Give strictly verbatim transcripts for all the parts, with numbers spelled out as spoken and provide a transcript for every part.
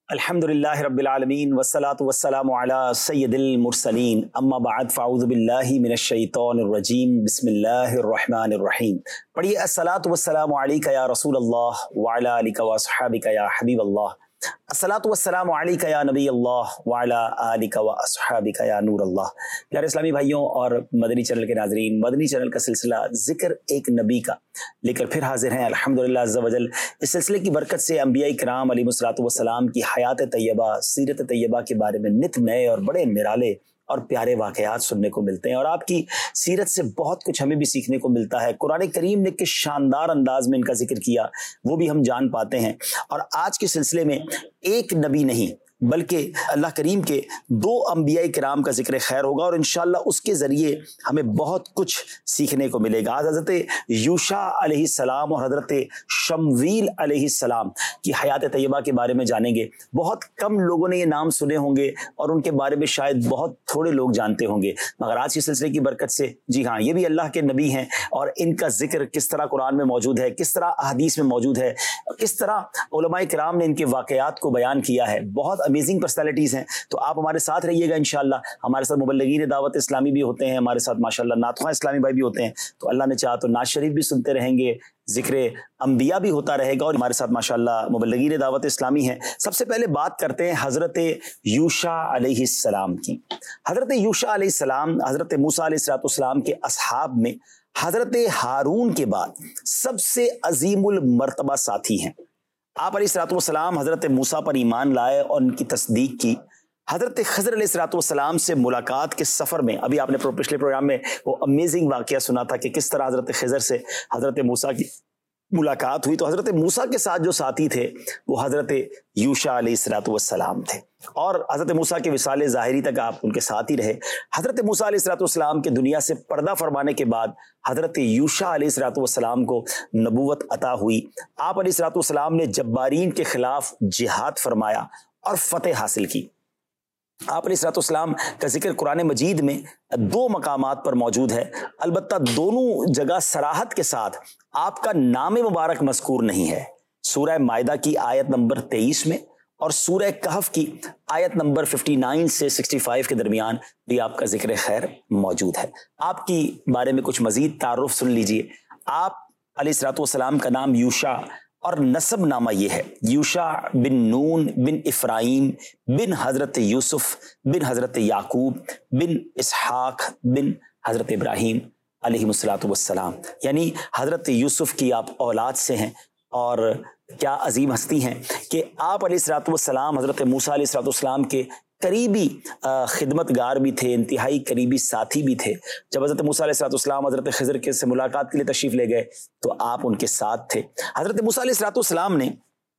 अल्हम्दुलिल्लाहि रब्बिल आलमीन वस्सलातु वस्सलामु अला सय्यदिल मुरसलीन अम्मा बाद फ़अऊज़ु बिल्लाहि मिनश शैतानिर रजीम बिस्मिल्लाहिर रहमानिर रहीम। पढ़िए अस्सलातु वस्सलामु अलैका या रसूल अल्लाह व अला आलिका व अस्हाबिका या हबीब अल्लाह, अस्सलातु वस्सलामु अलैका या नबी अल्लाह व अला आलिका व अस्हाबिका या नूर अल्लाह। प्यारे इस्लामी भाइयों और मदनी चैनल के नाजरीन, मदनी चैनल का सिलसिला जिक्र एक नबी का लेकर फिर हाजिर हैं अल्हम्दुलिल्लाह अज़्ज़ा वजल। इस सिलसिले की बरकत से अंबिया किराम अलैहिमुस्सलातु वस्सलाम की हयात तैयबा, सीरत तैयबा के बारे में नित नए और बड़े निराले और प्यारे वाक़यात सुनने को मिलते हैं और आपकी सीरत से बहुत कुछ हमें भी सीखने को मिलता है। कुरान करीम ने किस शानदार अंदाज में इनका जिक्र किया वो भी हम जान पाते हैं। और आज के सिलसिले में एक नबी नहीं बल्कि अल्लाह करीम के दो अंबिया किराम का जिक्र खैर होगा और इंशाअल्लाह उसके ज़रिए हमें बहुत कुछ सीखने को मिलेगा। आज हज़रत यूशा अलैहिस्सलाम और हज़रत शमवील अलैहिस्सलाम की हयात तैयबा के बारे में जानेंगे। बहुत कम लोगों ने ये नाम सुने होंगे और उनके बारे में शायद बहुत थोड़े लोग जानते होंगे, मगर आज के सिलसिले की बरकत से जी हाँ, ये भी अल्लाह के नबी हैं और इनका जिक्र किस तरह कुरान में मौजूद है, किस तरह अहदीस में मौजूद है, किस तरह उलमाए किराम ने इनके वाक़यात को बयान किया है। बहुत अमेजिंग पर्सनैलिटीज़ हैं, तो आप हमारे साथ रहिएगा इंशाअल्लाह। हमारे साथ मुबल्लिगीन दावत इस्लामी भी होते हैं, हमारे साथ माशाअल्लाह नातख़्वां इस्लामी भाई भी होते हैं, तो अल्लाह ने चाहा तो नात शरीफ भी सुनते रहेंगे, जिक्र अंबिया भी होता रहेगा और हमारे साथ माशाअल्लाह मुबल्लिगीन दावत इस्लामी हैं। सबसे पहले बात करते हैं हज़रत यूशा अलैहिस्सलाम की। हज़रत यूशा अलैहिस्सलाम हज़रत मूसा अलैहिस्सलाम के असहाब में हज़रत हारून के बाद सबसे अजीमुल मर्तबा साथी हैं। आप अलैहिस्सलाम हज़रत मूसा पर ईमान लाए और उनकी तस्दीक की। हज़रत खज़र अलैहिस्सलाम से मुलाकात के सफ़र में, अभी आपने पिछले प्रोग्राम में वो अमेजिंग वाक़या सुना था कि किस तरह हज़रत खज़र से हज़रत मूसा की मुलाकात हुई। तो हज़रत मूसा के साथ जो साथी थे वो हज़रत यूशा अलैहिस्सलाम थे और हज़रत मूसा के विसाले ज़ाहिरी तक आप उनके साथ ही रहे। हज़रत मूसा अलैहिस्सलाम के दुनिया से पर्दा फरमाने के बाद हज़रत यूशा अलैहिस्सलाम को नबूवत अता हुई। आप अलैहिस्सलाम ने जब्बारीन के खिलाफ जिहाद फरमाया और फतेह हासिल की। आप अलैहिस्सलाम का जिक्र कुरान मजीद में दो मकामात पर मौजूद है, अलबत्ता दोनों जगह सराहत के साथ आपका नाम मुबारक मज़कूर नहीं है। सूरह मायदा की आयत नंबर तेईस में और सूरह कहफ की आयत नंबर उनसठ से पैंसठ के दरमियान भी आपका जिक्र खैर मौजूद है। आपकी बारे में कुछ मजीद तारुफ सुन लीजिए। आप अलैहिस्सलाम का नाम यूशा और नसब नामा ये है यूशा बिन नून बिन इफ्राइम बिन हज़रत यूसुफ बिन हज़रत याकूब बिन इसहाक बिन हज़रत इब्राहीम अलैहिमुस्सलातु वस्सलाम, यानी हज़रत यूसुफ की आप औलाद से हैं। और क्या अजीम हस्ती हैं कि आप अलैहिस्सलातु वस्सलाम हज़रत मूसा अलैहिस्सलातु वस्सलाम के करीबी खिदमतगार भी थे, इंतहाई करीबी साथी भी थे। जब हज़रत मूसा अलैहिस्सलाम हज़रत खज़र के से मुलाकात के लिए तशरीफ़ ले गए तो आप उनके साथ थे। हज़रत मूसा अलैहिस्सलाम ने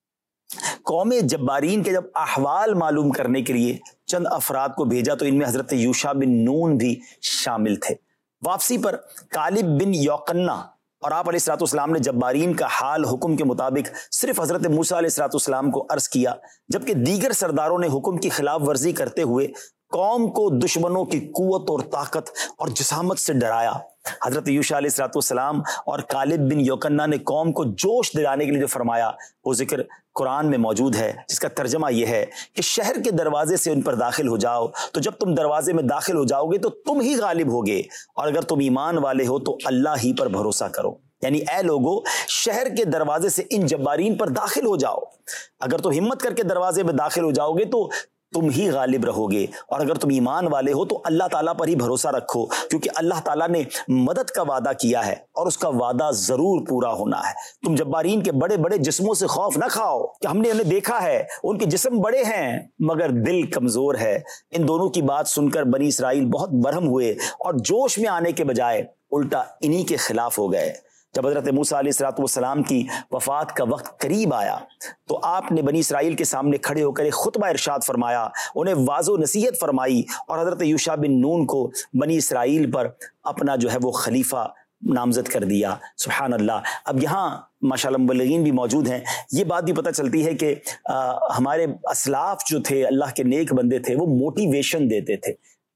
कौम जब्बारीन के जब अहवाल मालूम करने के लिए चंद अफराद को भेजा तो इनमें हज़रत यूशा बिन नून भी शामिल थे। वापसी पर कालिब बिन यौकन्ना और आप अलैहिस्सलाम ने जब्बारीन का हाल हुक्म के मुताबिक सिर्फ हज़रत मूसा अलैहिस्सलाम को अर्ज किया, जबकि दीगर सरदारों ने हुक्म की खिलाफ वर्जी करते हुए कौम को दुश्मनों की कुव्वत और ताकत और जिसामत से डराया। हज़रत यूशा अलैहिस्सलाम और कालिब बिन यौकन्ना ने कौम को जोश दिलाने के लिए जो फरमाया वो जिक्र कुरान में मौजूद है, जिसका तर्जमा यह है कि शहर के दरवाजे से उन पर दाखिल हो जाओ, तो जब तुम दरवाजे में दाखिल हो जाओगे तो तुम ही गालिब होगे, और अगर तुम ईमान वाले हो तो अल्लाह ही पर भरोसा करो। यानी ए लोगो, शहर के दरवाजे से इन जब्बारीन पर दाखिल हो जाओ, अगर तुम हिम्मत करके दरवाजे में दाखिल हो जाओगे तो तुम ही गालिब रहोगे, और अगर तुम ईमान वाले हो तो अल्लाह ताला पर ही भरोसा रखो, क्योंकि अल्लाह ताला ने मदद का वादा किया है और उसका वादा जरूर पूरा होना है। तुम जब्बारीन के बड़े बड़े जिस्मों से खौफ न खाओ कि हमने उन्हें देखा है, उनके जिस्म बड़े हैं मगर दिल कमजोर है। इन दोनों की बात सुनकर बनी इसराइल बहुत बरहम हुए और जोश में आने के बजाय उल्टा इन्हीं के खिलाफ हो गए। जब हज़रत मूसा अलैहिस्सलाम की वफ़ात का वक्त करीब आया तो आपने बनी इसराइल के सामने खड़े होकर एक खुतबा इरशाद फरमाया, उन्हें वाज़ो नसीहत फरमाई और हज़रत यूशा बिन नून को बनी इसराइल पर अपना जो है वो खलीफा नामजद कर दिया। सुभान अल्लाह। अब यहाँ माशाअल्लाह मुबल्लिगीन भी मौजूद हैं, ये बात भी पता चलती है कि आ, हमारे असलाफ जो थे, अल्लाह के नेक बंदे थे, वो मोटिवेशन देते थे,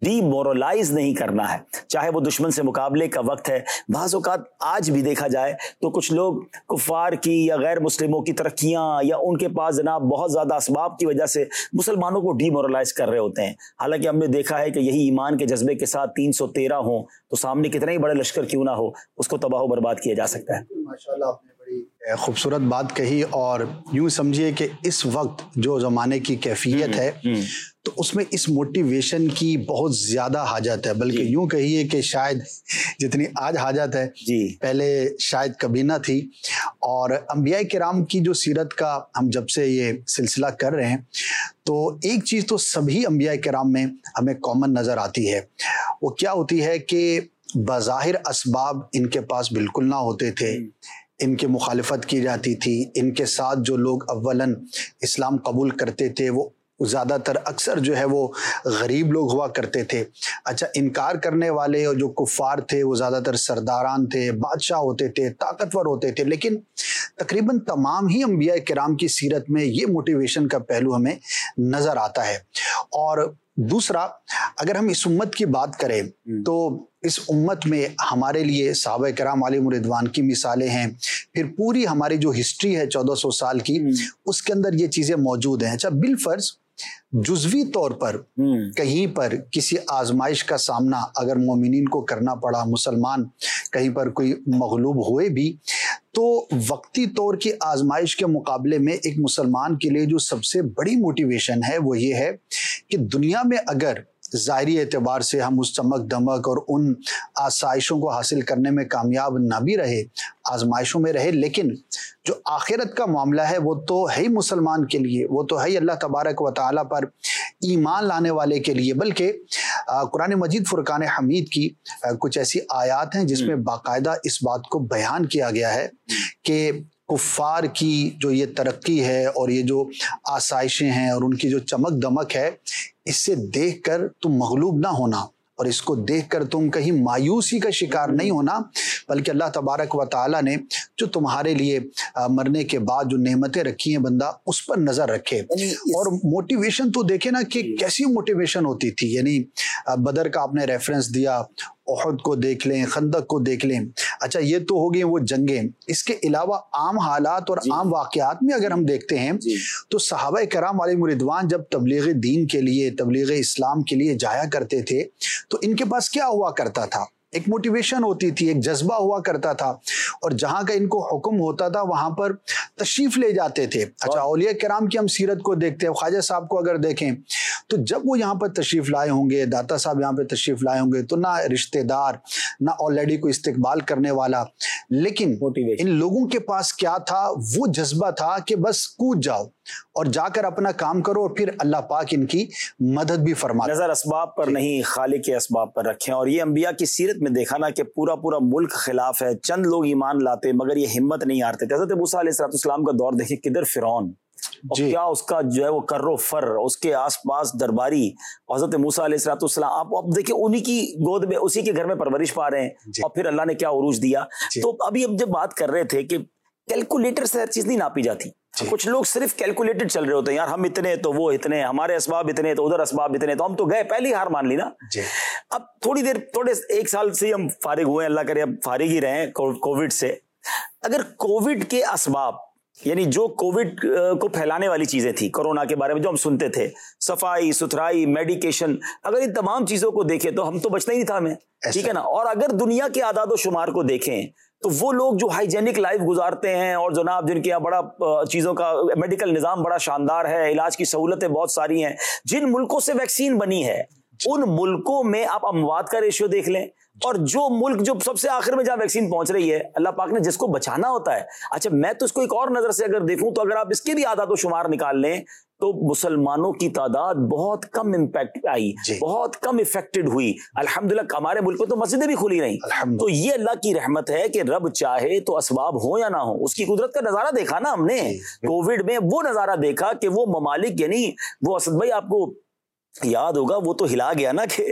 ڈی مورلائز نہیں کرنا ہے، چاہے وہ دشمن سے مقابلے کا وقت ہے. بعض اوقات آج بھی دیکھا جائے تو کچھ لوگ کفار کی یا غیر مسلموں کی ترقیاں یا ان کے پاس جناب بہت زیادہ اسباب کی وجہ سے مسلمانوں کو ڈی مورلائز کر رہے ہوتے ہیں. حالانکہ ہم نے دیکھا ہے کہ یہی ایمان کے جذبے کے ساتھ تین سو تیرہ ہوں تو سامنے کتنے ہی بڑے لشکر کیوں نہ ہو اس کو تباہ و برباد کیا جا سکتا ہے. ماشاءاللہ آپ نے بڑی خوبصورت بات کہی، اور یوں سمجھیے کہ اس وقت جو زمانے کی کیفیت ہے تو اس میں اس موٹیویشن کی بہت زیادہ حاجت ہے، بلکہ یوں کہیے کہ شاید جتنی آج حاجت ہے پہلے شاید کبھی نہ تھی. اور انبیاء کرام کی جو سیرت کا ہم جب سے یہ سلسلہ کر رہے ہیں تو ایک چیز تو سبھی انبیاء کرام میں ہمیں کامن نظر آتی ہے. وہ کیا ہوتی ہے کہ بظاہر اسباب ان کے پاس بالکل نہ ہوتے تھے، ان کی مخالفت کی جاتی تھی، ان کے ساتھ جو لوگ اولاً اسلام قبول کرتے تھے وہ زیادہ تر اکثر جو ہے وہ غریب لوگ ہوا کرتے تھے. اچھا، انکار کرنے والے اور جو کفار تھے وہ زیادہ تر سرداران تھے، بادشاہ ہوتے تھے، طاقتور ہوتے تھے. لیکن تقریباً تمام ہی انبیاء کرام کی سیرت میں یہ موٹیویشن کا پہلو ہمیں نظر آتا ہے. اور دوسرا، اگر ہم اس امت کی بات کریں تو اس امت میں ہمارے لیے صحابہ کرام علیہم رضوان کی مثالیں ہیں، پھر پوری ہماری جو ہسٹری ہے چودہ سو سال کی اس کے اندر یہ چیزیں موجود ہیں. اچھا، بالفرض جزوی طور پر کہیں پر کسی آزمائش کا سامنا اگر مومنین کو کرنا پڑا، مسلمان کہیں پر کوئی مغلوب ہوئے بھی، تو وقتی طور کی آزمائش کے مقابلے میں ایک مسلمان کے لیے جو سب سے بڑی موٹیویشن ہے وہ یہ ہے کہ دنیا میں اگر ظاہری اعتبار سے ہم اس چمک دمک اور ان آسائشوں کو حاصل کرنے میں کامیاب نہ بھی رہے، آزمائشوں میں رہے، لیکن جو آخرت کا معاملہ ہے وہ تو ہے ہی مسلمان کے لیے، وہ تو ہے ہی اللہ تبارک و تعالیٰ پر ایمان لانے والے کے لیے. بلکہ قرآن مجید فرقان حمید کی کچھ ایسی آیات ہیں جس میں باقاعدہ اس بات کو بیان کیا گیا ہے کہ کفار کی جو یہ ترقی ہے اور یہ جو آسائشیں ہیں اور ان کی جو چمک دمک ہے، اس سے دیکھ کر تم مغلوب نہ ہونا، اور اس کو دیکھ کر تم کہیں مایوسی کا شکار نہیں ہونا، بلکہ اللہ تبارک و تعالیٰ نے جو تمہارے لیے مرنے کے بعد جو نعمتیں رکھی ہیں بندہ اس پر نظر رکھے. اور موٹیویشن تو دیکھیں نا کہ کیسی موٹیویشن ہوتی تھی. یعنی بدر کا آپ نے ریفرنس دیا، احد کو دیکھ لیں، خندق کو دیکھ لیں. اچھا، یہ تو ہو گئی وہ جنگیں. اس کے علاوہ عام حالات اور عام واقعات میں اگر ہم دیکھتے ہیں تو صحابہ کرام علیہم رضوان جب تبلیغ دین کے لیے، تبلیغ اسلام کے لیے جایا کرتے تھے تو ان کے پاس کیا ہوا کرتا تھا؟ ایک موٹیویشن ہوتی تھی، ایک جذبہ ہوا کرتا تھا، اور جہاں کا ان کو حکم ہوتا تھا وہاں پر تشریف لے جاتے تھے. اچھا، اولیاء کرام کی ہم سیرت کو دیکھتے ہیں، خواجہ صاحب کو اگر دیکھیں تو جب وہ یہاں پر تشریف لائے ہوں گے، داتا صاحب یہاں پہ تشریف لائے ہوں گے، تو نہ رشتہ دار، نہ آلریڈی کوئی استقبال کرنے والا، لیکن ان لوگوں کے پاس کیا تھا؟ وہ جذبہ تھا کہ بس کود جاؤ اور جا کر اپنا کام کرو، اور پھر اللہ پاک ان کی مدد بھی فرماتا. نظر اسباب پر نہیں، خالق کے اسباب پر رکھیں. اور یہ انبیاء کی سیرت میں دیکھا نا کہ پورا پورا ملک خلاف ہے، چند لوگ ایمان لاتے مگر یہ ہمت نہیں ہارتے تھے. حضرت موسیٰ علیہ السلام کا دور دیکھیں، کدھر فرعون اور کیا اس کا جو ہے وہ کر و فر، اس کے آس پاس درباری. حضرت موسیٰ علیہ السلام آپ آپ دیکھیں انہی کی گود میں، اسی کے گھر میں پرورش پا رہے ہیں، اور پھر اللہ نے کیا عروج دیا. تو ابھی ہم جب بات کر رہے تھے کہ کیلکولیٹر سے ہر چیز نہیں ناپی جاتی. کچھ لوگ صرف کیلکولیٹڈ چل رہے ہوتے ہیں، یار ہم اتنے تو وہ اتنے، ہمارے اسباب اتنے تو ادھر اسباب اتنے، تو ہم تو گئے، پہلی ہار مان لی نا. اب تھوڑی دیر، تھوڑے ایک سال سے ہم فارغ ہوئے، اللہ کرے اب فارغ ہی رہے کووڈ سے. اگر کووڈ کے اسباب، یعنی جو کووڈ کو پھیلانے والی چیزیں تھی، کورونا کے بارے میں جو ہم سنتے تھے، صفائی ستھرائی، میڈیکیشن، اگر ان تمام چیزوں کو دیکھیں تو ہم تو بچنا ہی نہیں تھا ہمیں، ٹھیک ہے نا. اور اگر دنیا کے اعداد و شمار کو دیکھیں تو وہ لوگ جو ہائیجینک لائف گزارتے ہیں اور جناب جن کے یہاں بڑا چیزوں کا میڈیکل نظام بڑا شاندار ہے، علاج کی سہولتیں بہت ساری ہیں، جن ملکوں سے ویکسین بنی ہے ان ملکوں میں آپ اموات کا ریشیو دیکھ لیں، اور جو ملک جو سب سے آخر میں جہاں ویکسین پہنچ رہی ہے، اللہ پاک نے جس کو بچانا ہوتا ہے. اچھا، میں تو اس کو ایک اور نظر سے اگر دیکھوں تو اگر آپ اس کے بھی اعداد و شمار نکال لیں تو مسلمانوں کی تعداد بہت کم امپیکٹ آئی، بہت کم افیکٹڈ ہوئی. الحمدللہ ہمارے ملک میں تو مسجدیں بھی کھلی رہیں. تو یہ اللہ کی رحمت ہے کہ رب چاہے تو اسباب ہو یا نہ ہو، اس کی قدرت کا نظارہ دیکھا نا ہم نے کووڈ میں. وہ نظارہ دیکھا کہ وہ ممالک، یعنی وہ اسد بھائی آپ کو یاد ہوگا وہ تو ہلا گیا نا کہ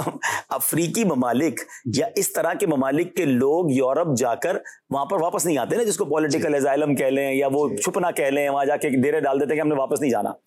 افریقی ممالک یا اس طرح کے ممالک کے لوگ یورپ جا کر وہاں پر واپس نہیں آتے نا، جس کو پولیٹیکل ایزائلم کہہ لیں یا وہ چھپنا کہہ لیں، وہاں جا کے ڈیرے ڈال دیتے کہ ہم نے واپس نہیں جانا.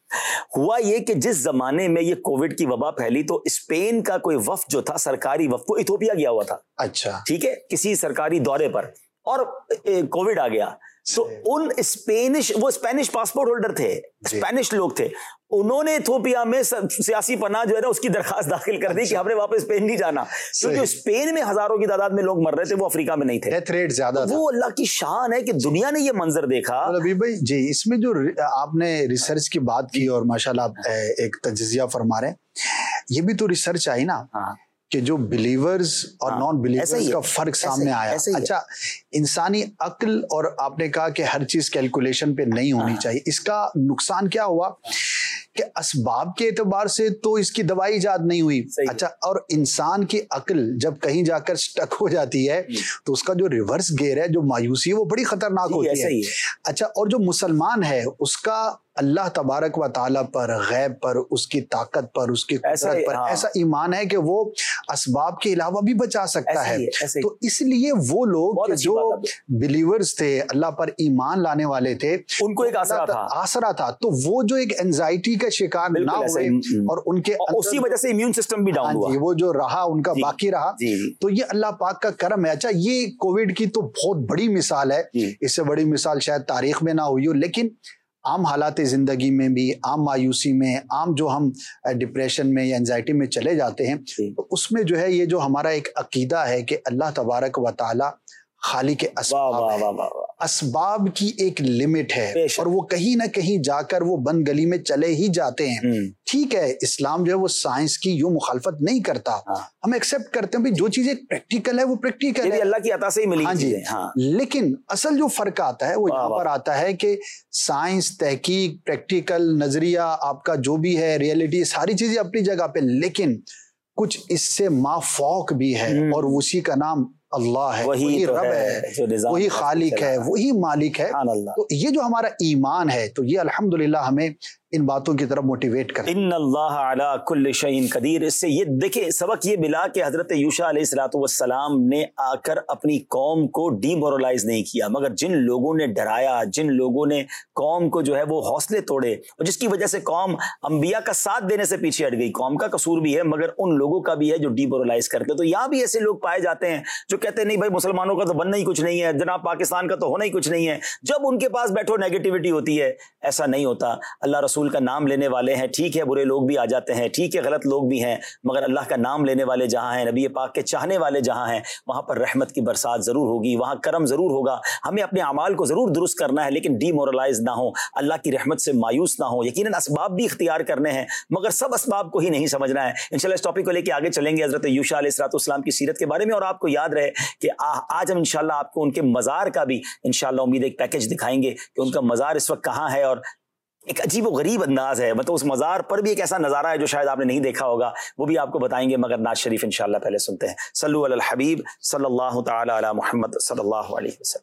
ہوا یہ کہ جس زمانے میں یہ کووڈ کی وبا پھیلی تو اسپین کا کوئی وفد جو تھا سرکاری وفد وہ ایتھوپیا گیا ہوا تھا. اچھا ٹھیک ہے, کسی سرکاری دورے پر, اور کووڈ آ گیا. تو ان اسپینش وہ اسپینش پاسپورٹ ہولڈر تھے, اسپینش لوگ تھے, انہوں نے ایتھوپیا میں سیاسی پناہ جو ہے نا اس کی درخواست داخل کر دی کہ ہم نے واپس اسپین نہیں جانا, کیونکہ اسپین میں ہزاروں کی تعداد میں لوگ مر رہے تھے, وہ افریقہ میں نہیں تھے, ڈیتھ ریٹ زیادہ تھا. وہ اللہ کی شان ہے کہ دنیا نے یہ منظر دیکھا. ابھی بھائی جی اس میں جو آپ نے ریسرچ کی بات کی اور ماشاءاللہ آپ ایک تجزیہ فرما رہے ہیں, یہ بھی تو ریسرچ آئی نا کہ جو بلیورز اور نان بلیورز کا فرق سامنے آیا. اچھا, انسانی عقل, اور آپ نے کہا کہ ہر چیز کیلکولیشن پہ نہیں ہونی چاہیے. اس کا نقصان کیا ہوا کہ اسباب کے اعتبار سے تو اس کی دوائی ایجاد نہیں ہوئی. اچھا, اور انسان کی عقل جب کہیں جا کر سٹک ہو جاتی ہے تو اس کا جو ریورس گیئر ہے, جو مایوسی ہے, وہ بڑی خطرناک ہوتی ہے. اچھا, اور جو مسلمان ہے اس کا اللہ تبارک و تعالیٰ پر, غیب پر, اس کی طاقت پر, اس کی قدرت پر ایسا ایمان ہے کہ وہ اسباب کے علاوہ بھی بچا سکتا ہے. تو اس لیے وہ لوگ جو بلیورز تھے, اللہ پر ایمان لانے والے تھے, ان کو ایک آسرا تھا آسرا تھا تو وہ جو ایک اینزائٹی کا شکار نہ ہوئے, اور ان کے اسی وجہ سے امیون سسٹم بھی ڈاؤن ہوا, وہ جو رہا ان کا باقی رہا. تو یہ اللہ پاک کا کرم ہے. اچھا, یہ کووڈ کی تو بہت بڑی مثال ہے, اس سے بڑی مثال شاید تاریخ میں نہ ہوئی ہو, لیکن عام حالات زندگی میں بھی, عام مایوسی میں, عام جو ہم ڈپریشن میں یا انزائٹی میں چلے جاتے ہیں, تو اس میں جو ہے یہ جو ہمارا ایک عقیدہ ہے کہ اللہ تبارک و تعالی خالق اسباب ہے, اسباب کی ایک لمٹ ہے, اور وہ کہیں نہ کہیں جا کر وہ بند گلی میں چلے ہی جاتے ہیں. ٹھیک ہے, اسلام جو ہے وہ سائنس کی یوں مخالفت نہیں کرتا, ہم ایکسپٹ کرتے ہیں جو چیزیں پریکٹیکل ہے وہ پریکٹیکل ہے, اللہ کی عطا سے ہی ملی. ہاں جی, لیکن اصل جو فرق آتا ہے وہ یہاں پر آتا ہے کہ سائنس, تحقیق, پریکٹیکل نظریہ آپ کا جو بھی ہے, ریئلٹی, ساری چیزیں اپنی جگہ پہ, لیکن کچھ اس سے مافوق بھی ہے, اور اسی کا نام اللہ ہے, وہی رب ہے, وہی خالق ہے, وہی مالک ہے. تو یہ جو ہمارا ایمان ہے تو یہ الحمدللہ ہمیں ان باتوں کی طرف موٹیویٹ کرتا ہے. ان اللہ علی کل شیء قدیر. اس سے یہ دیکھیں سبق یہ ملا کہ حضرت یوشع علیہ الصلوۃ والسلام نے آ کر اپنی قوم کو ڈی مورلائز نہیں کیا, مگر جن لوگوں نے ڈرایا, جن لوگوں نے قوم کو جو ہے وہ حوصلے توڑے, اور جس کی وجہ سے قوم انبیاء کا ساتھ دینے سے پیچھے ہٹ گئی. قوم کا قصور بھی ہے مگر ان لوگوں کا بھی ہے جو ڈی مورلائز کرتے. تو یہاں بھی ایسے لوگ پائے جاتے ہیں جو کہتے ہیں نہیں بھائی مسلمانوں کا تو بننا ہی کچھ نہیں ہے, جناب پاکستان کا تو ہونا ہی کچھ نہیں ہے. جب ان کے پاس بیٹھو نیگیٹیوٹی ہوتی ہے. ایسا نہیں ہوتا. اللہ رسول کا نام لینے والے ہیں, ٹھیک ہے برے لوگ بھی آ جاتے ہیں, ٹھیک ہے غلط لوگ بھی ہیں, مگر اللہ کا نام لینے والے جہاں ہیں, نبی پاک کے چاہنے والے جہاں ہیں, وہاں پر رحمت کی برسات ضرور ہوگی, وہاں کرم ضرور ہوگا. ہمیں اپنے اعمال کو ضرور درست کرنا ہے, لیکن ڈی مورلائز نہ ہو, اللہ کی رحمت سے مایوس نہ ہو. یقیناً اسباب بھی اختیار کرنے ہیں مگر سب اسباب کو ہی نہیں سمجھنا ہے. انشاءاللہ اس ٹاپک کو لے کے آگے چلیں گے حضرت یوشع علیہ الصلوۃ والسلام کی سیرت کے بارے میں. اور آپ کو یاد رہے کہ آج ہم انشاءاللہ آپ کو ان کے مزار کا بھی انشاءاللہ امید ایک پیکج دکھائیں گے کہ ان کا مزار اس وقت کہاں ہے, اور ایک عجیب و غریب انداز ہے, مطلب اس مزار پر بھی ایک ایسا نظارہ ہے جو شاید آپ نے نہیں دیکھا ہوگا, وہ بھی آپ کو بتائیں گے. مگر نعت شریف انشاءاللہ پہلے سنتے ہیں. صلو علی الحبیب صلی اللہ تعالی علی محمد صلی اللہ علیہ وسلم.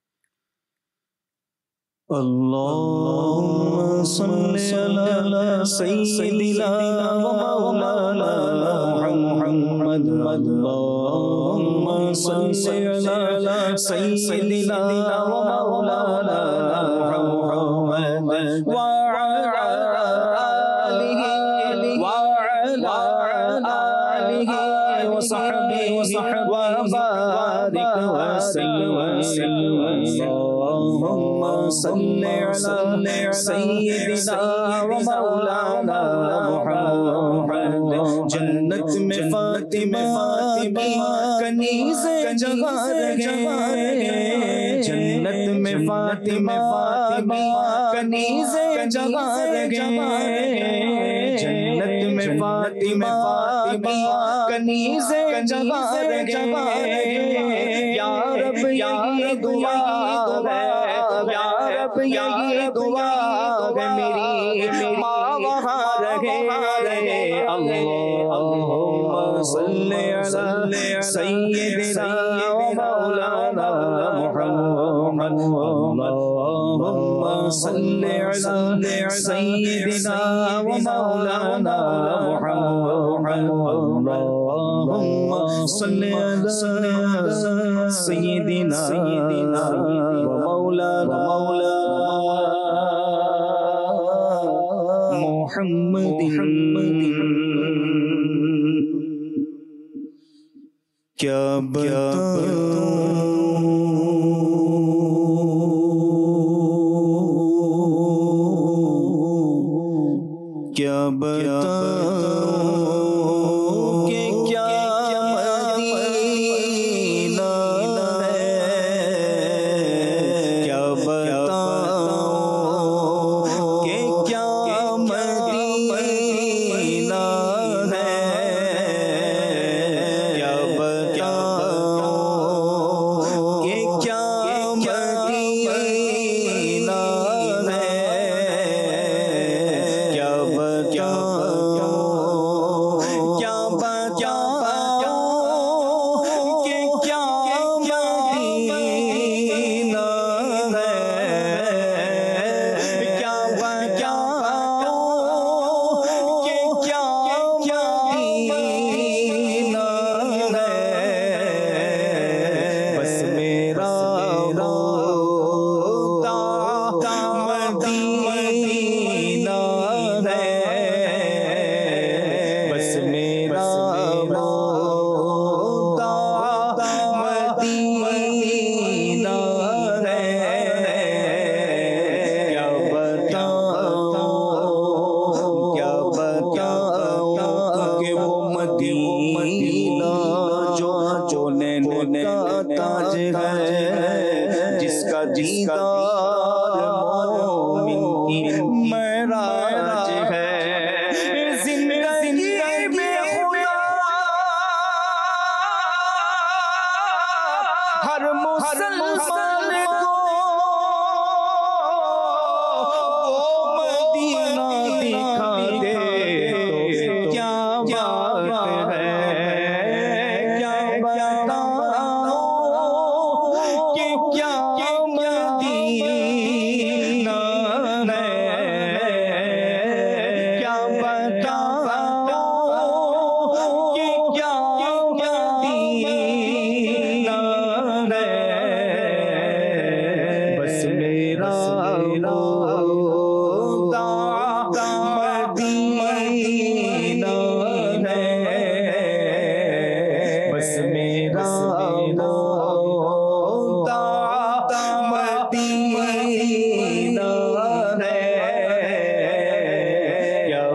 اللهم صل على سيدنا ومولانا محمد. اللهم صل على سيدنا ومولانا محمد وعلى آله وعلى آله وصحبه وبارك وسلم. اللهم صل على سيدنا ومولانا محمد. جنت میں فاطمہ کی کنیز جگہ رہے, جنت میں فاطمہ کی کنیز جگہ رہے, جنت میں فاطمہ کی کنیز جگہ رہے. یا رب یہ دعا ہے, یا رب یہ دعا ہے میری ماں وہاں رہے رہے. اللہم صل علی سیدنا ومولانا محمد. اللہم صل علی سیدنا ومولانا محمد. اللہم صل علی سیدنا ومولانا محمد کیا بتاؤں کیا بتاؤں کہ کیا مدینہ ہے کیا بتاؤں کہ کیا مدینہ ہے کیا بتاؤں کہ کیا مدینہ ہے کیا بتاؤں کیا بتاؤں کہ کیا مدینہ ہے کیا بتاؤں کہ کیا مدینہ ہے بس میرا روتا مدینہ ہے بس میرا روتا مدینہ ہے کیا بتاؤں کیا بتاؤں کہ وہ مدینہ جو جو نین کا تاج ہے جس کا دیدار مومن کی معراج ہے زندگی میں خدا ہر مسلمان کو وہ مدینہ دکھا دے تو کیا بات ہے کیا بتاؤں کہ کیا مدینہ ہے کیا بتاؤں کہ کیا مدینہ ہے بس میرا روتا مدینہ ہے بس میرا روتا مدینہ ہے کیا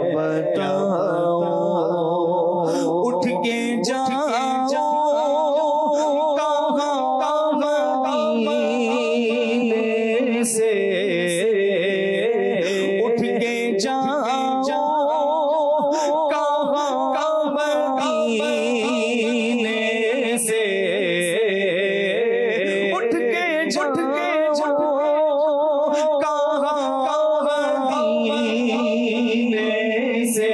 بتاؤں اٹھ کے جاؤ کہاں مدینے سے اٹھ کے جاؤ کہاں مدینے سے اٹھ کے جاؤ کہاں مدینے سے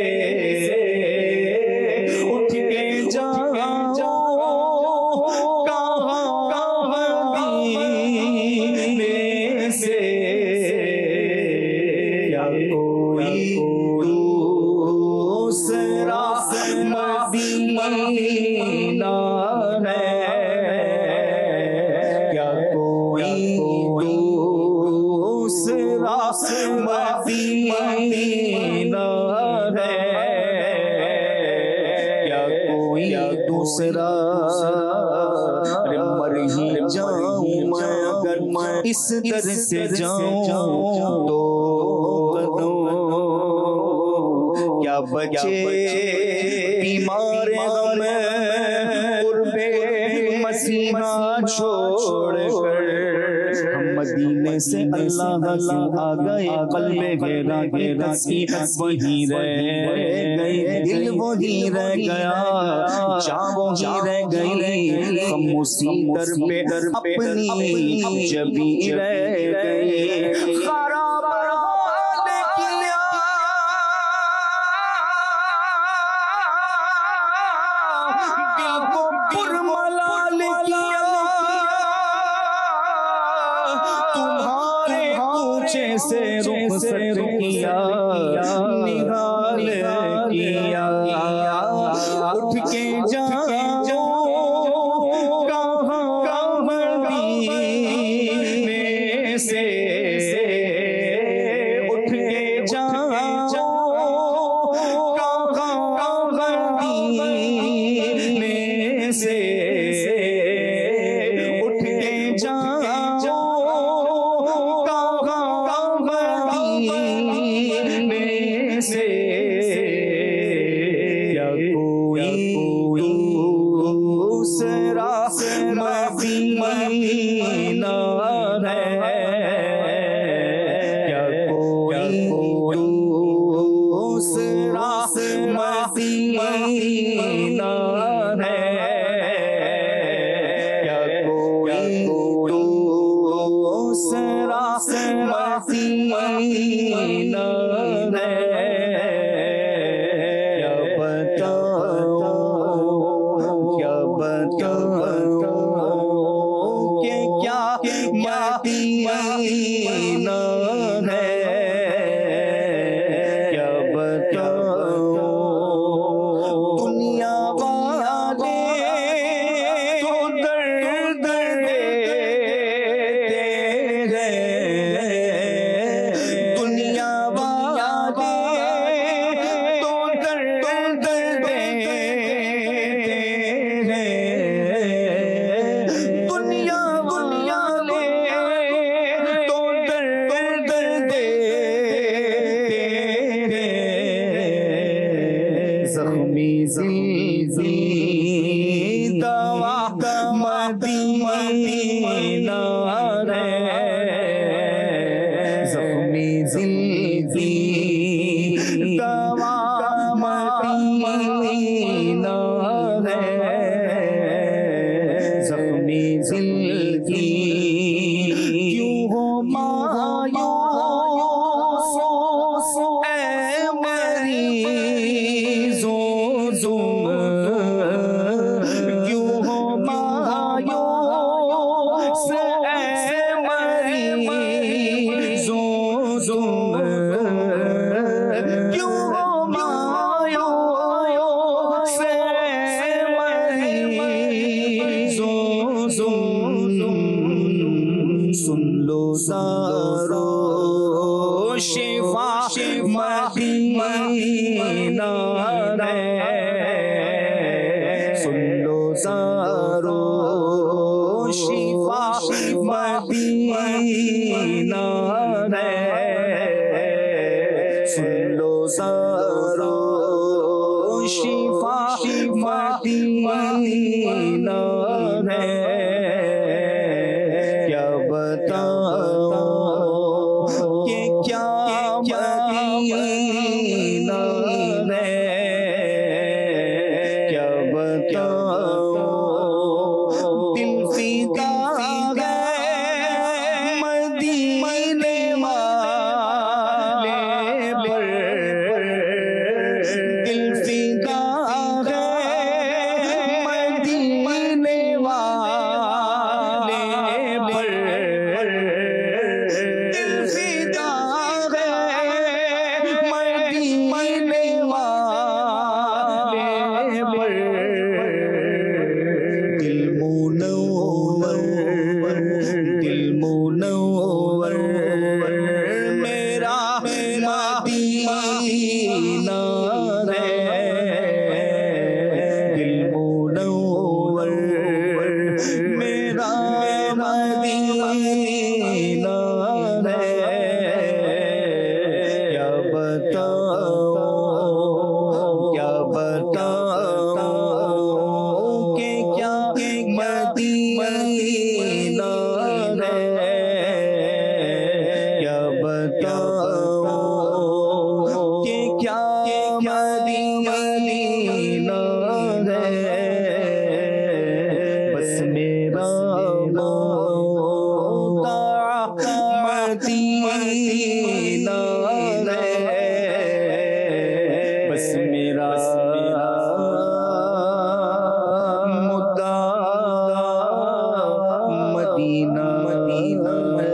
اٹھ کے جاؤ کہاں مدینے سے کیا کوئی دوسرا مدینہ ہے کیا کوئی دوسرا مدینہ ہے کیا کوئی دوسرا مر ہی جاؤں میں اگر میں اس در سے جاؤں تو قدم کیا بچے بیمار غم قرب مسیحہ چھوڑ کر ہم مدینے سے اللہ کی آ گئے قلب گہرا گہرا سی وہیں رہ گئی دل وہی رہ گیا جاں وہی رہ گئی ہم اسی در پہ اپنی جبی رہ گئی خراب حال کیا دل کو پرملال کیا تمہارے کوچے سے رخصت کیا نہال کیا اٹھ کے جاؤ کہاں مدینے سے اٹھ کے جاؤ مدینہ ہے، کیا بتاؤں کیا بتاؤں کہ کیا مدینہ ہے، کیا بتاؤں دنیا والے تو درد دیتے ہیں، دنیا والے تو درد دیتے ہیں، دنیا والے تو درد دیتے ہیں، زخمی زلزی دوا مدینہ ہے، زخمی زلزی دوا مدینہ ہے، زخمی زلزی کیوں ہو مایوس اے مریضوں تم، کیوں ہو مایوس اے مریضوں تم، کیوں ہو مایوس اے مریضوں تم، سن لو سارو شفا مدینہ ہے، سن لو سارو شفا مدینہ ہے، سن لو سارو شفا مدینہ ہے، کیا بتاؤں کہ کیا مدینہ ہے، کیا بتاؤں دل فدا ہے مدینے والے پر، دل فدا ہے مدینے والے پر، دل فدا ہے مدینے والے پر، دل منور دل منور میرا مدینہ ہے، دل منور میرا مدینہ ہے، کیا بتاؤں کیا بتاؤں کہ کیا مدینہ ہے، کیا بتاؤں کہ کیا مدینہ ہے، بس میرا مولا مدینہ ہے، بس میرا مدعا مدینہ ہے۔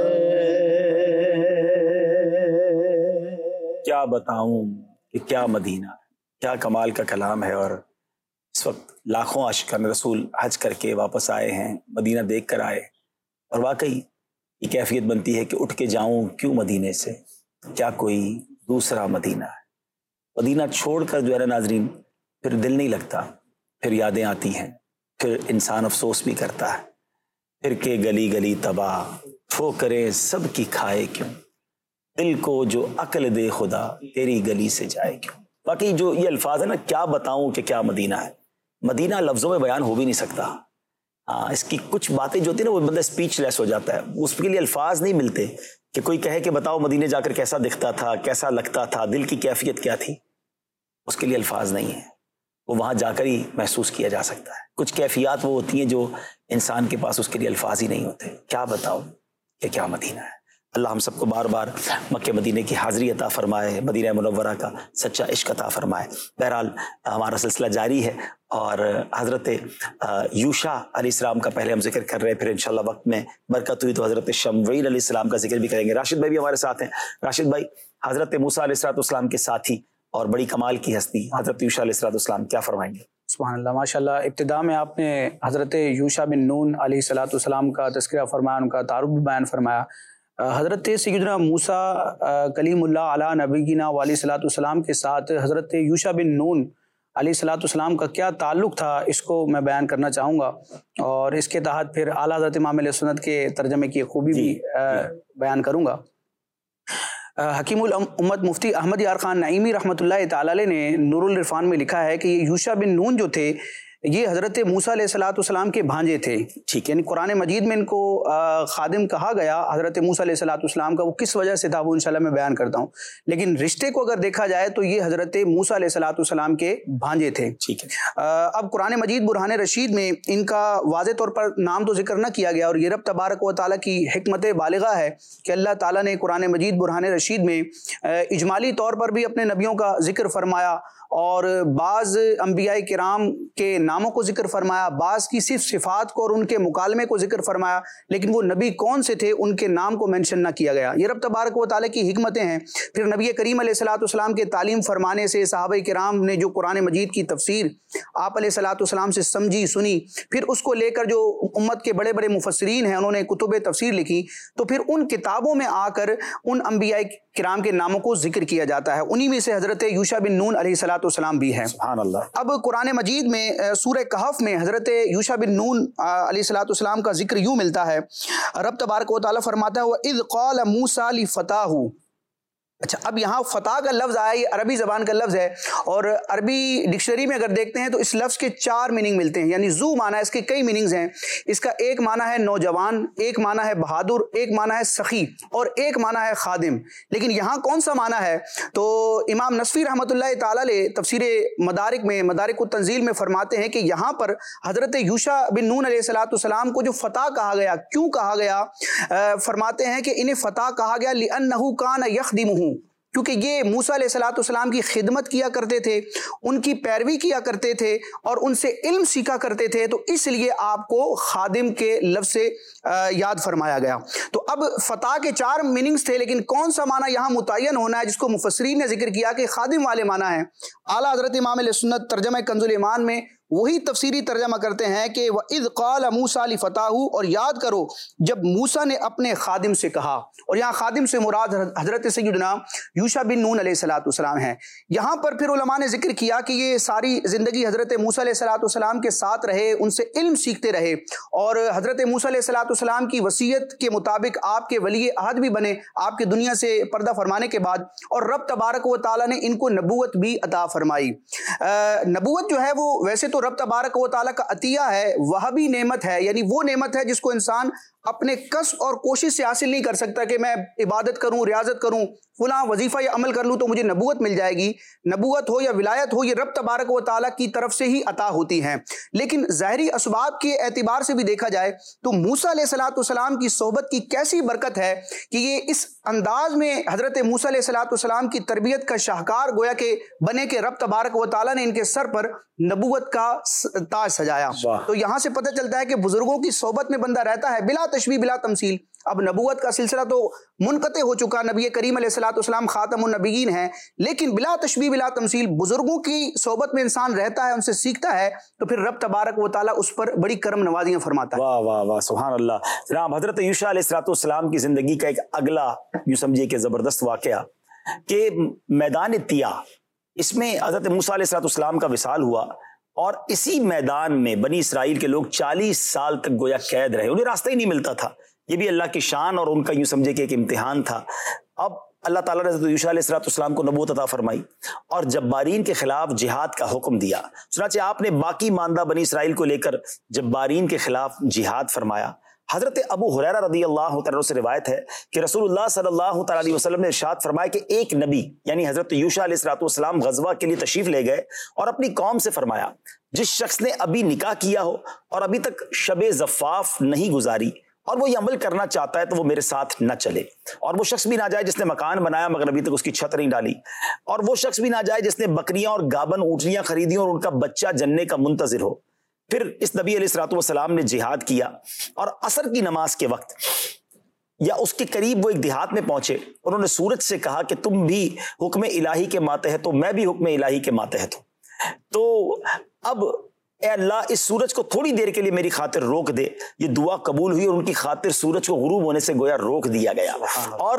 کیا بتاؤں کہ کیا مدینہ، کیا کمال کا کلام ہے۔ اور اس وقت لاکھوں عاشقان رسول حج کر کے واپس آئے ہیں، مدینہ دیکھ کر آئے، اور واقعی یہ کیفیت بنتی ہے کہ اٹھ کے جاؤں کیوں مدینے سے، کیا کوئی دوسرا مدینہ ہے۔ مدینہ چھوڑ کر جو ہے نا ناظرین پھر دل نہیں لگتا، پھر یادیں آتی ہیں، پھر انسان افسوس بھی کرتا ہے، پھر کہ گلی گلی تباہ ٹھوکریں سب کی کھائے کیوں، دل کو جو عقل دے خدا تیری گلی سے جائے کیوں۔ باقی جو یہ الفاظ ہے نا، کیا بتاؤں کہ کیا مدینہ ہے، مدینہ لفظوں میں بیان ہو بھی نہیں سکتا۔ ہاں، اس کی کچھ باتیں جو ہوتی ہیں نا وہ بندہ اسپیچ لیس ہو جاتا ہے، اس کے لیے الفاظ نہیں ملتے کہ کوئی کہے کہ بتاؤ مدینے جا کر کیسا دکھتا تھا، کیسا لگتا تھا، دل کی کیفیت کیا تھی، اس کے لیے الفاظ نہیں ہیں، وہ وہاں جا کر ہی محسوس کیا جا سکتا ہے۔ کچھ کیفیات وہ ہوتی ہیں جو انسان کے پاس اس کے لیے الفاظ ہی نہیں ہوتے۔ کیا بتاؤ کہ کیا مدینہ ہے۔ اللہ ہم سب کو بار بار مکہ مدینے کی حاضری عطا فرمائے، مدینہ منورہ کا سچا عشق عطا فرمائے۔ بہرحال ہمارا سلسلہ جاری ہے اور حضرت یوشع علیہ السلام کا پہلے ہم ذکر کر رہے ہیں، پھر انشاءاللہ وقت میں برکت ہوئی تو حضرت شمویل علیہ السلام کا ذکر بھی کریں گے۔ راشد بھائی بھی ہمارے ساتھ ہیں۔ راشد بھائی، حضرت موسیٰ علیہ السلام کے ساتھی اور بڑی کمال کی ہستی حضرت یوشع علیہ السلام کیا فرمائیں گے؟ سبحان اللہ، ماشاء اللہ۔ ابتدا میں آپ نے حضرت یوشع بن نون علیہ الصلوۃ والسلام کا تذکرہ فرمایا، ان کا تعارف بھی بیان فرمایا۔ حضرت سیدنا موسیٰ کلیم اللہ علیہ نبینا علیہ الصلوۃ والسلام کے ساتھ حضرت یوشع بن نون علیہ الصلوۃ والسلام کا کیا تعلق تھا، اس کو میں بیان کرنا چاہوں گا، اور اس کے تحت پھر اعلیٰ حضرت امام علیہ سنت کے ترجمے کی خوبی بھی بیان کروں گا۔ حکیم الامت مفتی احمد یار خان نعیمی رحمۃ اللہ تعالی علیہ نے نور العرفان میں لکھا ہے کہ یہ یوشع بن نون جو تھے یہ حضرت موسیٰ علیہ الصلوۃ والسلام کے بھانجے تھے، ٹھیک، یعنی قرآن مجید میں ان کو خادم کہا گیا حضرت موسیٰ علیہ الصلوۃ والسلام کا، وہ کس وجہ سے تھا وہ انشاءاللہ میں بیان کرتا ہوں، لیکن رشتے کو اگر دیکھا جائے تو یہ حضرت موسیٰ علیہ الصلوۃ والسلام کے بھانجے تھے، ٹھیک ہے۔ اب قرآن مجید برہان رشید میں ان کا واضح طور پر نام تو ذکر نہ کیا گیا، اور یہ رب تبارک و تعالیٰ کی حکمت بالغہ ہے کہ اللہ تعالیٰ نے قرآن مجید برہان رشید میں اجمالی طور پر بھی اپنے نبیوں کا ذکر فرمایا، اور بعض انبیاء کرام کے ناموں کو ذکر فرمایا، بعض کی صرف صفات کو اور ان کے مکالمے کو ذکر فرمایا، لیکن وہ نبی کون سے تھے ان کے نام کو مینشن نہ کیا گیا۔ یہ رب تبارک و تعالیٰ کی حکمتیں ہیں۔ پھر نبی کریم علیہ الصلوۃ والسلام کے تعلیم فرمانے سے صحابہ کرام نے جو قرآن مجید کی تفسیر آپ علیہ الصلوۃ والسلام سے سمجھی سنی، پھر اس کو لے کر جو امت کے بڑے بڑے مفسرین ہیں انہوں نے کتب تفسیر لکھی، تو پھر ان کتابوں میں آ کر ان انبیاء کرام کے ناموں کو ذکر کیا جاتا ہے، انہی میں سے حضرت یوشع بن نون علیہ الصلوۃ والسلام بھی ہے۔ سبحان اللہ۔ اب قرآن مجید میں سورہ کہف میں حضرت یوشع بن نون علیہ الصلوۃ والسلام کا ذکر یوں ملتا ہے، رب تبارک و تعالیٰ فرماتا ہے وَإِذْ قَالَ مُوسَىٰ لِفَتَاهُ۔ اچھا، اب یہاں فتح کا لفظ آیا، یہ عربی زبان کا لفظ ہے، اور عربی ڈکشنری میں اگر دیکھتے ہیں تو اس لفظ کے چار میننگ ملتے ہیں، یعنی زو معنی ہے، اس کے کئی میننگز ہیں۔ اس کا ایک معنی ہے نوجوان، ایک معنی ہے بہادر، ایک معنی ہے سخی، اور ایک معنی ہے خادم۔ لیکن یہاں کون سا معنی ہے؟ تو امام نصفی رحمۃ اللہ تعالیٰ علیہ تفسیر مدارک میں مدارک التنزیل میں فرماتے ہیں کہ یہاں پر حضرت یوشع بن نون علیہ الصلوۃ والسلام کو جو فتح کہا گیا، کیوں کہا گیا؟ فرماتے ہیں کہ انہیں فتح کہا گیا لِأَنَّهُ كَانَ يَخْدِمُهُ، کیونکہ یہ موسیٰ علیہ الصلوۃ والسلام کی خدمت کیا کرتے تھے، ان کی پیروی کیا کرتے تھے، اور ان سے علم سیکھا کرتے تھے، تو اس لیے آپ کو خادم کے لفظ سے یاد فرمایا گیا۔ تو اب فتح کے چار میننگز تھے، لیکن کون سا معنی یہاں متعین ہونا ہے جس کو مفسرین نے ذکر کیا کہ خادم والے معنی ہیں؟ اعلیٰ حضرت امام علیہ سنت ترجمہ کنز الایمان میں وہی تفسیری ترجمہ کرتے ہیں کہ وَإِذْ قَالَ مُوسَىٰ لِفَتَاهُ، اور یاد کرو جب موسیٰ نے اپنے خادم سے کہا، اور یہاں خادم سے مراد حضرت سیدنا یوشع بن نون علیہ الصلوۃ والسلام ہیں۔ یہاں پر پھر علماء نے ذکر کیا کہ یہ ساری زندگی حضرت موسیٰ علیہ الصلوۃ والسلام کے ساتھ رہے، ان سے علم سیکھتے رہے، اور حضرت موسیٰ علیہ الصلوۃ والسلام کی وصیت کے مطابق آپ کے ولی عہد بھی بنے آپ کے دنیا سے پردہ فرمانے کے بعد، اور رب تبارک و تعالیٰ نے ان کو نبوت بھی عطا فرمائی۔ نبوت جو ہے وہ ویسے تو رب تبارک و تعالیٰ کا عطیہ ہے، وہابی نعمت ہے، یعنی وہ نعمت ہے جس کو انسان اپنے کسب اور کوشش سے حاصل نہیں کر سکتا کہ میں عبادت کروں، ریاضت کروں، فلاں وظیفہ یا عمل کر لوں تو مجھے نبوت مل جائے گی۔ نبوت ہو یا ولایت ہو، یہ رب تبارک و تعالیٰ کی طرف سے ہی عطا ہوتی ہیں۔ لیکن ظاہری اسباب کے اعتبار سے بھی دیکھا جائے تو موسیٰ علیہ الصلوۃ والسلام کی صحبت کی کیسی برکت ہے کہ یہ اس انداز میں حضرت موسیٰ علیہ الصلوۃ والسلام کی تربیت کا شاہکار گویا کہ بنے کہ رب تبارک و تعالیٰ نے ان کے سر پر نبوت کا تاج سجایا۔ تو یہاں سے پتہ چلتا ہے کہ بزرگوں کی صحبت میں بندہ رہتا ہے بلا تشبیہ بلا تمثیل۔ اب نبوت کا سلسلہ تو منقطع ہو چکا، نبی کریم علیہ الصلوۃ والسلام خاتم النبیین ہیں، لیکن بلا تشبیہ بلا تمثیل بزرگوں کی صحبت میں انسان رہتا ہے، ان سے سیکھتا ہے، تو پھر رب تبارک و تعالیٰ اس پر بڑی کرم نوازیاں فرماتا ہے۔ واہ واہ واہ، سبحان اللہ۔ جناب حضرت یوشع علیہ الصلوۃ والسلام کی زندگی کا ایک اگلا یوں سمجھیے کہ زبردست واقعہ کہ میدان طیٰ، اس میں حضرت موسیٰ علیہ الصلوۃ والسلام کا وصال ہوا، اور اسی میدان میں بنی اسرائیل کے لوگ چالیس سال تک گویا قید رہے، انہیں راستہ ہی نہیں ملتا تھا۔ یہ بھی اللہ کی شان اور ان کا یوں سمجھے کہ ایک امتحان تھا۔ اب اللہ تعالیٰ نے حضرت یوشع علیہ الصلوۃ والسلام کو نبوت عطا فرمائی اور جبارین کے خلاف جہاد کا حکم دیا۔ چنانچہ آپ نے باقی ماندہ بنی اسرائیل کو لے کر جبارین کے خلاف جہاد فرمایا۔ حضرت ابو ہریرہ رضی اللہ تعالیٰ سے روایت ہے کہ رسول اللہ صلی اللہ تعالیٰ علیہ وسلم نے ارشاد فرمایا کہ ایک نبی یعنی حضرت یوشع علیہ الصلوۃ والسلام غزوہ کے لیے تشریف لے گئے اور اپنی قوم سے فرمایا، جس شخص نے ابھی نکاح کیا ہو اور ابھی تک شب زفاف نہیں گزاری اور وہ یہ عمل کرنا چاہتا ہے تو وہ میرے ساتھ نہ چلے. اور وہ شخص بھی نہ جائے جس نے مکان بنایا مگر ابھی تک اس کی چھت نہیں ڈالی. اور وہ شخص بھی نہ جائے جس نے بکریاں اور گابن اونٹنیاں خریدی اور ان کا بچہ جننے کا منتظر ہو. پھر اس نبی علیہ الصلوۃ والسلام نے جہاد کیا اور عصر کی نماز کے وقت یا اس کے قریب وہ ایک دیہات میں پہنچے. انہوں نے سورج سے کہا کہ تم بھی حکم الہی کے ماتحت ہو, میں بھی حکم الہی کے ماتحت ہوں. تو اب اے اللہ اس سورج کو تھوڑی دیر کے لیے میری خاطر روک دے. یہ دعا قبول ہوئی اور ان کی خاطر سورج کو غروب ہونے سے گویا روک دیا گیا. اور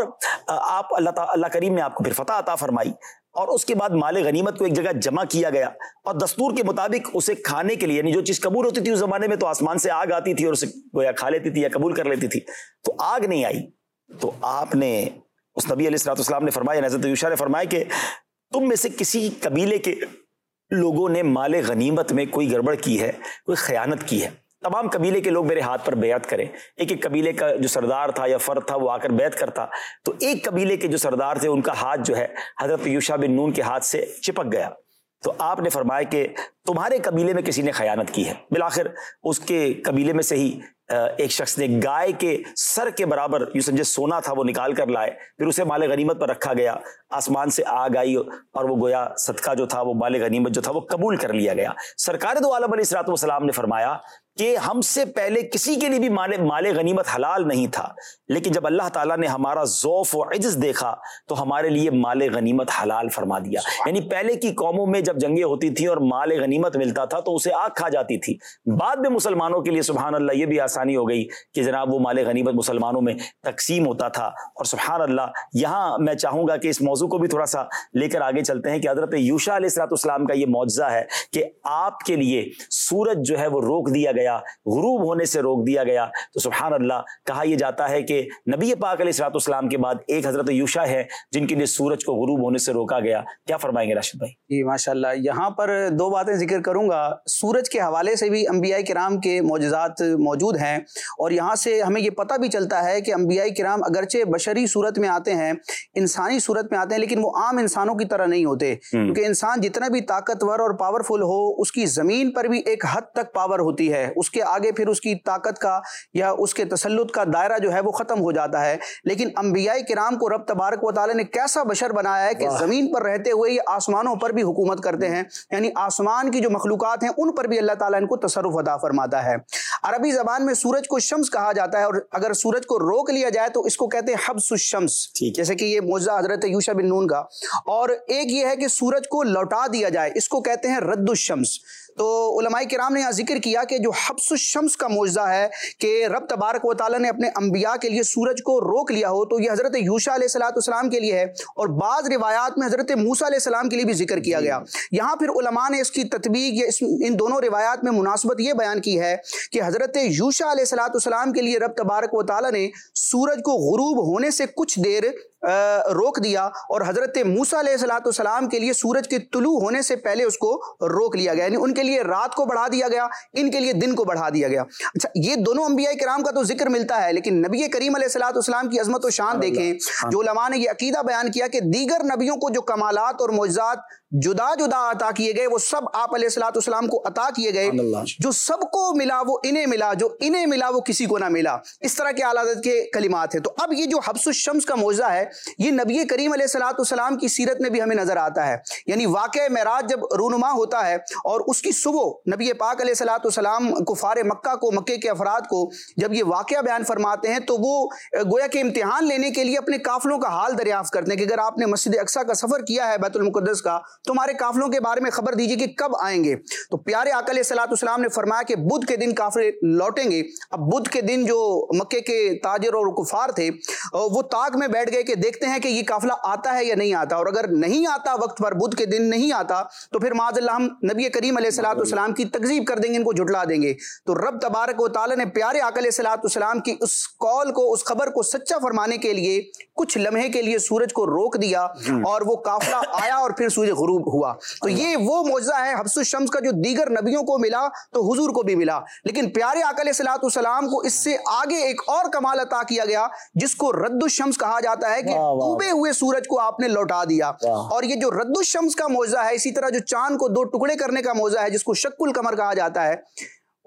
آپ اللہ تعالی اللہ کریم نے آپ کو پھر فتح عطا فرمائی اور اس کے بعد مال غنیمت کو ایک جگہ جمع کیا گیا اور دستور کے مطابق اسے کھانے کے لیے, یعنی جو چیز قبول ہوتی تھی اس زمانے میں تو آسمان سے آگ آتی تھی اور اسے گویا کھا لیتی تھی یا قبول کر لیتی تھی, تو آگ نہیں آئی. تو آپ نے اس نبی علیہ الصلوۃ والسلام نے فرمایا, حضرت یوشع نے فرمایا کہ تم میں سے کسی قبیلے کے لوگوں نے مال غنیمت میں کوئی گڑبڑ کی ہے, کوئی خیانت کی ہے, تمام قبیلے کے لوگ میرے ہاتھ پر بیعت کریں. ایک ایک قبیلے کا جو سردار تھا یا فرد تھا وہ آ کر بیعت کرتا. تو ایک قبیلے کے جو سردار تھے ان کا ہاتھ جو ہے حضرت یوشع بن نون کے ہاتھ سے چپک گیا. تو آپ نے فرمایا کہ تمہارے قبیلے میں کسی نے خیانت کی ہے. بالآخر اس کے قبیلے میں سے ہی ایک شخص نے گائے کے سر کے برابر یوں سمجھے سونا تھا وہ نکال کر لائے, پھر اسے مال غنیمت پر رکھا گیا. آسمان سے آگ آئی اور وہ گویا صدقہ جو تھا وہ مال غنیمت جو تھا وہ قبول کر لیا گیا. سرکار دو عالم علیہ الصلوۃ والسلام نے فرمایا کہ ہم سے پہلے کسی کے لیے بھی مال مال غنیمت حلال نہیں تھا, لیکن جب اللہ تعالیٰ نے ہمارا ضعف و عجز دیکھا تو ہمارے لیے مال غنیمت حلال فرما دیا. یعنی پہلے کی قوموں میں جب جنگیں ہوتی تھیں اور مال غنیمت ملتا تھا تو اسے آگ کھا جاتی تھی. بعد میں مسلمانوں کے لیے سبحان اللہ یہ بھی آسانی ہو گئی کہ جناب وہ مال غنیمت مسلمانوں میں تقسیم ہوتا تھا. اور سبحان اللہ یہاں میں چاہوں گا کہ اس موضوع کو بھی تھوڑا سا لے کر آگے چلتے ہیں کہ حضرت یوشع علیہ الصلوۃ والسلام کا یہ معجزہ ہے کہ آپ کے لیے سورج جو ہے وہ روک دیا گیا, غروب ہونے سے روک دیا گیا. تو سبحان اللہ کہا یہ جاتا ہے کہ نبی پاک علیہ الصلوۃ والسلام کے بعد ایک حضرت یوشع ہے جن کے لیے سورج کو غروب ہونے سے روکا گیا. کیا فرمائیں گے راشد بھائی؟ جی ماشاء اللہ, یہاں پر دو باتیں ذکر کروں گا. سورج کے حوالے سے بھی انبیاء کرام کے معجزات موجود ہیں اور یہاں سے ہمیں یہ پتہ بھی چلتا ہے کہ انبیاء کرام اگرچہ بشری صورت میں آتے ہیں, انسانی صورت میں آتے ہیں, لیکن وہ عام انسانوں کی طرح نہیں ہوتے. کیونکہ انسان جتنا بھی طاقتور اور پاورفل ہو اس کی زمین پر بھی ایک حد تک پاور ہوتی ہے, اس کے آگے پھر اس کی طاقت کا یا اس کے تسلط کا دائرہ جو ہے وہ ختم ہو جاتا ہے. لیکن انبیاء کرام کو رب تبارک و تعالی نے کیسا بشر بنایا ہے کہ زمین پر رہتے ہوئے یہ آسمانوں پر بھی حکومت کرتے ہیں, یعنی آسمان کی جو مخلوقات ہیں ان پر بھی اللہ تعالیٰ ان کو تصرف عطا فرماتا ہے. عربی زبان میں سورج کو شمس کہا جاتا ہے اور اگر سورج کو روک لیا جائے تو اس کو کہتے ہیں حبس الشمس, جیسے کہ یہ معجزہ حضرت یوشع بن نون کا. اور ایک یہ ہے کہ سورج کو لوٹا دیا جائے, اس کو کہتے ہیں رد الشمس. تو علماء کرام نے یہاں ذکر کیا کہ جو حبس الشمس کا معجزہ ہے کہ رب تبارک و تعالیٰ نے اپنے انبیاء کے لیے سورج کو روک لیا ہو, تو یہ حضرت یوشع علیہ الصلوۃ والسلام کے لیے ہے اور بعض روایات میں حضرت موسیٰ علیہ السلام کے لیے بھی ذکر کیا گیا. یہاں پھر علماء نے اس کی تطبیق یا اس ان دونوں روایات میں مناسبت یہ بیان کی ہے کہ حضرت یوشع علیہ الصلوۃ والسلام کے لیے رب تبارک و تعالیٰ نے سورج کو غروب ہونے سے کچھ دیر روک دیا اور حضرت موسیٰ علیہ الصلوۃ والسلام کے لیے سورج کے طلوع ہونے سے پہلے اس کو روک لیا گیا, یعنی ان کے لیے رات کو بڑھا دیا گیا, ان کے لیے دن کو بڑھا دیا گیا. اچھا, یہ دونوں انبیاء کرام کا تو ذکر ملتا ہے, لیکن نبی کریم علیہ الصلوۃ والسلام کی عظمت و شان دیکھیں. جو علماء نے یہ عقیدہ بیان کیا کہ دیگر نبیوں کو جو کمالات اور معجزات جدا جدا عطا کیے گئے وہ سب آپ علیہ الصلوۃ والسلام کو عطا کیے گئے. جو سب کو ملا وہ انہیں ملا, جو انہیں ملا وہ کسی کو نہ ملا. اس طرح کے اعلیٰ حضرت کے کلمات ہیں. تو اب یہ جو حبس الشمس کا معجزہ ہے یہ نبی کریم علیہ الصلوۃ والسلام کی سیرت میں بھی ہمیں نظر آتا ہے. یعنی واقعہ معراج جب رونما ہوتا ہے اور اس کی صبح نبی پاک علیہ الصلوۃ والسلام کفار مکہ کو, مکے کے افراد کو جب یہ واقعہ بیان فرماتے ہیں تو وہ گویا کہ امتحان لینے کے لیے اپنے قافلوں کا حال دریافت کرتے ہیں کہ اگر آپ نے مسجد اقصیٰ کا سفر کیا ہے بیت المقدس کا تو ہمارے قافلوں کے بارے میں خبر دیجیے کہ کب آئیں گے. تو پیارے آقا علیہ الصلوۃ والسلام نے فرمایا کہ بدھ کے دن قافلے لوٹیں گے. اب بدھ کے دن جو مکے کے تاجر اور کفار تھے وہ تاک میں بیٹھ گئے کہ دیکھتے ہیں کہ یہ قافلہ آتا ہے یا نہیں آتا, اور اگر نہیں آتا وقت پر, بدھ کے دن نہیں آتا تو پھر معاذ اللہ ہم نبی کریم علیہ الصلوۃ والسلام کی تکذیب کر دیں گے, ان کو جھٹلا دیں گے. تو رب تبارک و تعالی نے پیارے آقا علیہ الصلوۃ والسلام کی اس قول کو, اس خبر کو سچا فرمانے کے لیے کچھ لمحے کے لیے سورج کو روک دیا اور وہ قافلہ آیا اور پھر سورج غروب ہوا. تو یہ وہ معجزہ ہے حبس الشمس کا جو دیگر نبیوں کو ملا تو حضور کو بھی ملا, لیکن پیارے آقا علیہ الصلوۃ والسلام کو اس سے آگے ایک اور کمال عطا کیا گیا جس کو رد الشمس کہا جاتا ہے کہ ڈوبے ہوئے سورج کو آپ نے لوٹا دیا. اور یہ جو رد الشمس کا معجزہ ہے, اسی طرح جو چاند کو دو ٹکڑے کرنے کا معجزہ ہے جس کو شق القمر کہا جاتا ہے,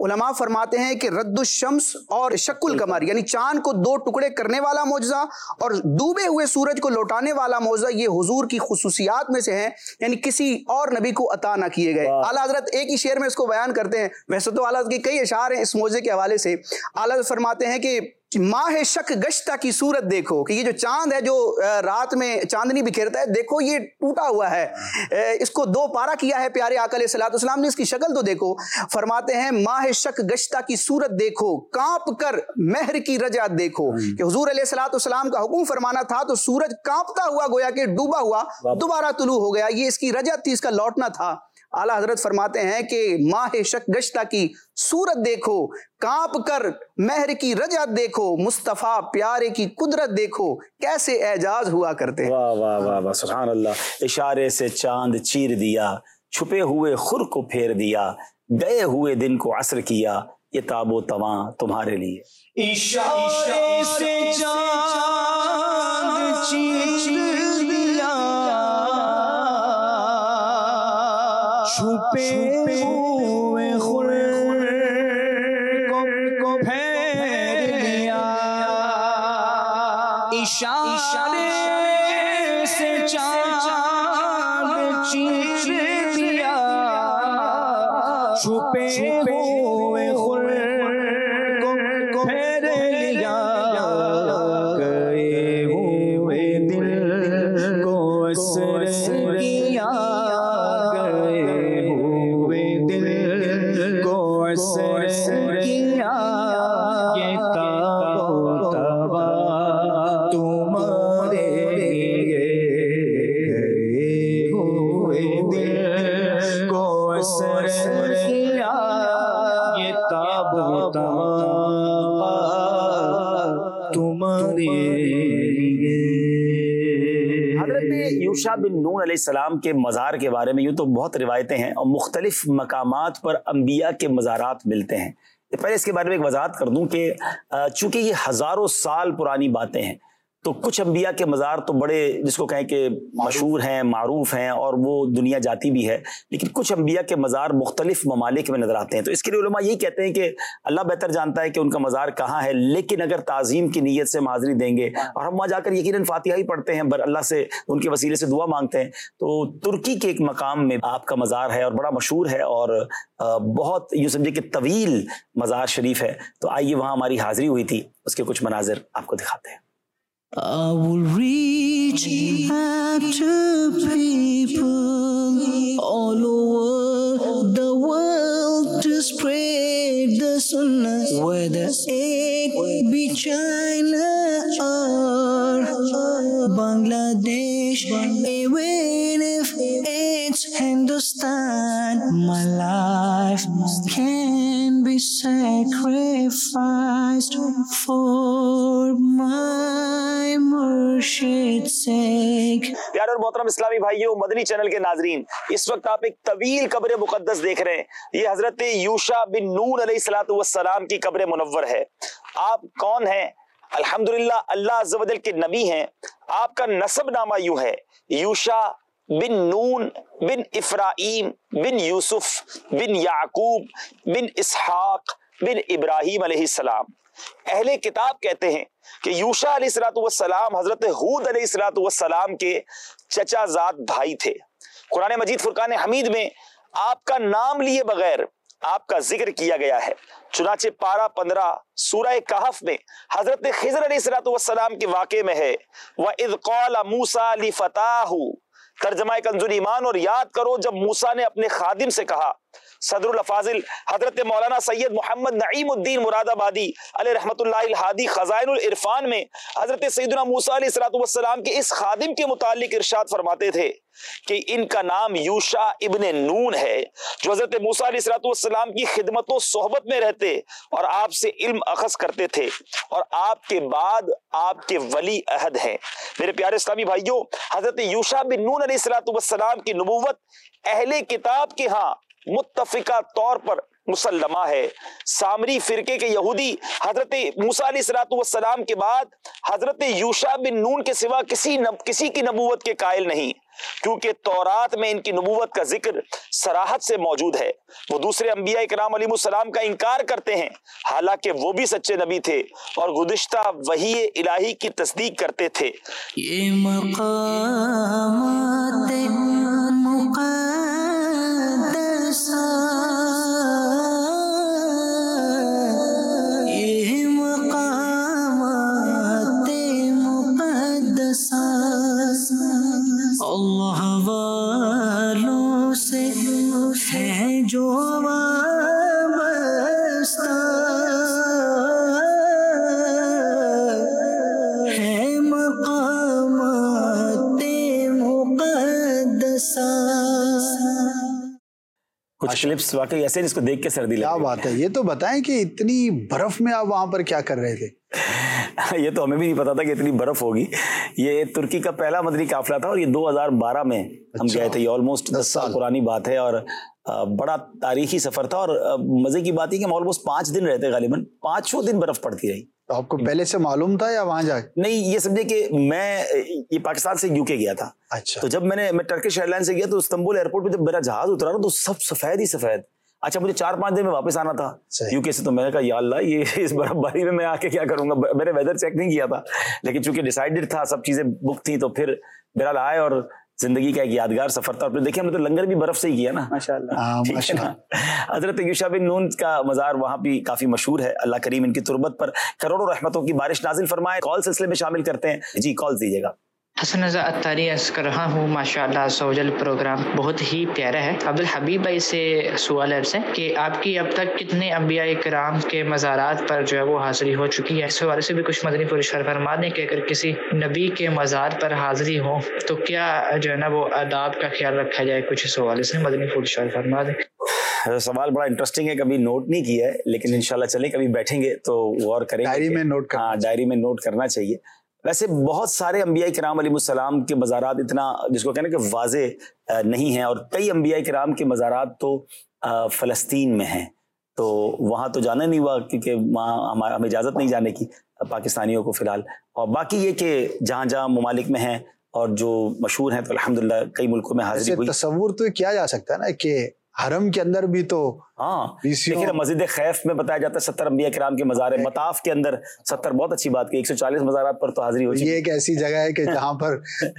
علماء فرماتے ہیں کہ رد الشمس اور شق القمر یعنی چاند کو دو ٹکڑے کرنے والا معجزہ اور ڈوبے ہوئے سورج کو لوٹانے والا معجزہ یہ حضور کی خصوصیات میں سے ہیں، یعنی کسی اور نبی کو عطا نہ کیے گئے۔ اعلیٰ حضرت ایک ہی شعر میں اس کو بیان کرتے ہیں، ویسے تو اعلیٰ حضرت کے کئی اشعار ہیں اس معجزے کے حوالے سے۔ اعلیٰ حضرت فرماتے ہیں کہ ماہ شک گشتہ کی صورت دیکھو، کہ یہ جو چاند ہے جو رات میں چاندنی بکھیرتا ہے، دیکھو یہ ٹوٹا ہوا ہے، اس کو دو پارا کیا ہے پیارے آقا علیہ الصلوۃ والسلام نے، اس کی شکل تو دیکھو۔ فرماتے ہیں ماہ شک گشتہ کی صورت دیکھو، کانپ کر مہر کی رجعت دیکھو، کہ حضور علیہ الصلوۃ والسلام کا حکم فرمانا تھا تو سورج کانپتا ہوا گویا کہ ڈوبا ہوا دوبارہ طلوع ہو گیا، یہ اس کی رجعت تھی، اس کا لوٹنا تھا۔ اعلیٰ حضرت فرماتے ہیں کہ ماہ شک گشتہ کی صورت دیکھو، کانپ کر مہر کی رجعت دیکھو، مصطفیٰ پیارے کی قدرت دیکھو، کیسے اعجاز ہوا کرتے۔ واہ واہ واہ واہ، سبحان اللہ۔ اشارے سے چاند چیر دیا، چھپے ہوئے خور کو پھیر دیا، گئے ہوئے دن کو عصر کیا، یہ تاب و تواں تمہارے لیے۔ اشارے سے چاند چیر دیا، چھپے ہوئے خور کو پھیر دیا، اشارے سے چاند چیر دیا، چھپے ہوئے خور کو پھیر لیا، گئے ہوئے دل کو اثر کیا، یہ تاب و تواں تمہارے لیے، گئے ہوئے دل کو اثر کیا، یہ تاب و تواں تمہارے لیے۔ حضرت یوشع بن نون علیہ السلام کے مزار کے بارے میں یوں تو بہت روایتیں ہیں اور مختلف مقامات پر انبیاء کے مزارات ملتے ہیں۔ پہلے اس کے بارے میں ایک وضاحت کر دوں کہ چونکہ یہ ہزاروں سال پرانی باتیں ہیں تو کچھ انبیاء کے مزار تو بڑے جس کو کہیں کہ مشہور ہیں، معروف ہیں اور وہ دنیا جاتی بھی ہے، لیکن کچھ انبیاء کے مزار مختلف ممالک میں نظر آتے ہیں، تو اس کے لیے علماء یہی کہتے ہیں کہ اللہ بہتر جانتا ہے کہ ان کا مزار کہاں ہے، لیکن اگر تعظیم کی نیت سے ہم حاضری دیں گے اور ہم وہاں جا کر یقیناً فاتحہ ہی پڑھتے ہیں، بر اللہ سے ان کے وسیلے سے دعا مانگتے ہیں، تو ترکی کے ایک مقام میں آپ کا مزار ہے اور بڑا مشہور ہے اور بہت یوں سمجھے کہ طویل مزار شریف ہے، تو آئیے وہاں ہماری حاضری ہوئی تھی، اس کے کچھ مناظر آپ کو دکھاتے ہیں۔ I will reach out to people all over the world to spread the sunnah, whether it be China or Bangladesh, even if it's Hindustan, my life can be sacrificed for my مرشد sake۔ پیارے اور محترم اسلامی بھائیوں، مدنی channel کے ناظرین، اس وقت آپ ایک طویل قبر مقدس دیکھ رہے ہیں، یہ حضرت یوشع بن نون علیہ الصلوۃ والسلام کی قبر منور ہے۔ آپ کون ہیں؟ الحمدللہ اللہ عز و جل کے نبی ہیں۔ آپ کا نسب نامہ یوں ہے، یوشع بن نون بن افرایم بن یوسف بن یعقوب بن اسحاق بن ابراہیم علیہ السلام۔ اہل کتاب کہتے ہیں کہ یوشع علیہ الصلوۃ والسلام حضرت ہود علیہ الصلوۃ والسلام کے چچا زاد بھائی تھے۔ قرآن مجید فرقان حمید میں آپ کا نام لیے بغیر آپ کا ذکر کیا گیا ہے، چنانچہ پارہ پندرہ سورہ کہف میں حضرت خضر علیہ الصلوۃ والسلام کے واقعے میں ہے، وَإِذْ قَالَ مُوسَىٰ لِفَتَاهُ، ترجمہ کنز ایمان، اور یاد کرو جب موسیٰ نے اپنے خادم سے کہا۔ صدر الافاضل حضرت مولانا سید محمد نعیم الدین مراد آبادی علیہ رحمت اللہ الہادی خزائن العرفان میں حضرت سیدنا موسیٰ علیہ الصلوۃ والسلام کے اس خادم کے متعلق ارشاد فرماتے تھے کہ ان کا نام یوشع ابن نون ہے، جو حضرت موسیٰ علیہ الصلوۃ والسلام کی خدمت و صحبت میں رہتے اور آپ سے علم اخذ کرتے تھے، اور آپ کے بعد آپ کے ولی عہد ہیں۔ میرے پیارے اسلامی بھائیوں، حضرت یوشع بن نون علیہ الصلوۃ والسلام کی نبوت اہل کتاب کے ہاں متفقہ طور پر مسلمہ ہے۔ سامری فرقے کے یہودی حضرت موسیٰ علیہ الصلوۃ والسلام کے بعد حضرت یوشع بن نون کے سوا کسی نب... کسی کی نبوت کے قائل نہیں۔ کیونکہ تورات میں ان کی نبوت کا ذکر صراحت سے موجود ہے۔ وہ دوسرے انبیاء کرام علیہ السلام کا انکار کرتے ہیں حالانکہ وہ بھی سچے نبی تھے اور گزشتہ وحی الہی کی تصدیق کرتے تھے۔ یہ مقامات مقدسہ، یہ مقامات مقدسہ اللہ والوں سے ہے جو وابستہ، ہے مقامات مقدسہ۔ کچھ کلپس واقعی ایسے ہیں جس کو دیکھ کے سردی لگتی ہے۔ کیا بات ہے، یہ تو بتائیں کہ اتنی برف میں آپ وہاں پر کیا کر رہے تھے؟ یہ تو ہمیں بھی نہیں پتا تھا کہ اتنی برف ہوگی۔ یہ ترکی کا پہلا مدنی قافلہ تھا اور یہ دو ہزار بارہ میں ہم گئے تھے۔ یہ آلموسٹ دس سال پرانی بات ہے اور بڑا تاریخی سفر تھا۔ اور مزے کی بات ہے کہ ہم آلموسٹ پانچ دن رہتے، غالباً پانچوں دن برف پڑتی رہی۔ تو آپ کو پہلے سے معلوم تھا یا وہاں جا کے؟ نہیں، یہ سمجھے کہ میں یہ پاکستان سے یو کے گیا تھا۔ اچھا، تو جب میں نے میں ٹرکش ایئر لائن سے گیا تو استنبول ایئرپورٹ پہ جب میرا جہاز اترا نا تو سب سفید ہی سفید۔ اچھا، مجھے چار پانچ دن میں واپس آنا تھا یو کے سے، تو میں نے کہا یا اللہ یہ اس برف باری میں میں آ کے کیا کروں گا۔ میں نے ویدر چیک نہیں کیا تھا لیکن چونکہ ڈیسائیڈڈ تھا، سب چیزیں بک تھیں، تو پھر بہرحال آئے اور زندگی کا ایک یادگار سفر تھا۔ اور دیکھیں ہم نے تو لنگر بھی برف سے ہی کیا نا، ماشاءاللہ۔ ٹھیک ہے نا۔ حضرت یوشع بن نون کا مزار وہاں بھی کافی مشہور ہے۔ اللہ کریم ان کی تربت پر کروڑوں رحمتوں کی بارش نازل فرمائے۔ کال سلسلے میں شامل کرتے ہیں جی، کال دیجیے گا۔ حسن رضا اتاری عرض کر رہا ہوں، ماشاء اللہ عز و جل پروگرام بہت ہی پیارا ہے۔ عبدالحبیب بھائی سے سوال عرض ہے کہ آپ کی اب تک کتنے انبیاء کرام کے مزارات پر جو ہے وہ حاضری ہو چکی ہے؟ اس حوالے سے بھی کچھ مدنی پھول ارشاد فرما دیں کہ اگر کسی نبی کے مزار پر حاضری ہو تو کیا جو ہے نا وہ آداب کا خیال رکھا جائے؟ کچھ اس حوالے سے مدنی پھول ارشاد فرما دیں۔ سوال بڑا انٹرسٹنگ ہے، کبھی نوٹ نہیں کیا ہے لیکن انشاءاللہ چلیں کبھی بیٹھیں گے تو غور کریں گے۔ ڈائری میں نوٹ کرنا، ہاں ڈائری میں نوٹ کرنا چاہیے۔ ویسے بہت سارے انبیاء کرام علیہ السلام کے مزارات اتنا جس کو کہنا کہ واضح نہیں ہیں، اور کئی انبیاء کرام کے مزارات تو فلسطین میں ہیں، تو وہاں تو جانا نہیں ہوا کیونکہ وہاں ہمیں اجازت نہیں جانے کی پاکستانیوں کو فی الحال۔ اور باقی یہ کہ جہاں جہاں ممالک میں ہیں اور جو مشہور ہیں تو الحمدللہ کئی ملکوں میں حاضری ہوئی۔ تصور تو کیا جا سکتا ہے نا کہ حرم کے اندر بھی تو ہاں دیکھیے مسجد خیف میں بتایا جاتا ہے ستر انبیاء کرام کے مزار ہیں، مطاف کے اندر ستر، بہت اچھی بات کی، ایک سو چالیس مزارات پر تو حاضری ہو چکی ہے۔ یہ ایک ایسی جگہ ہے کہ جہاں پر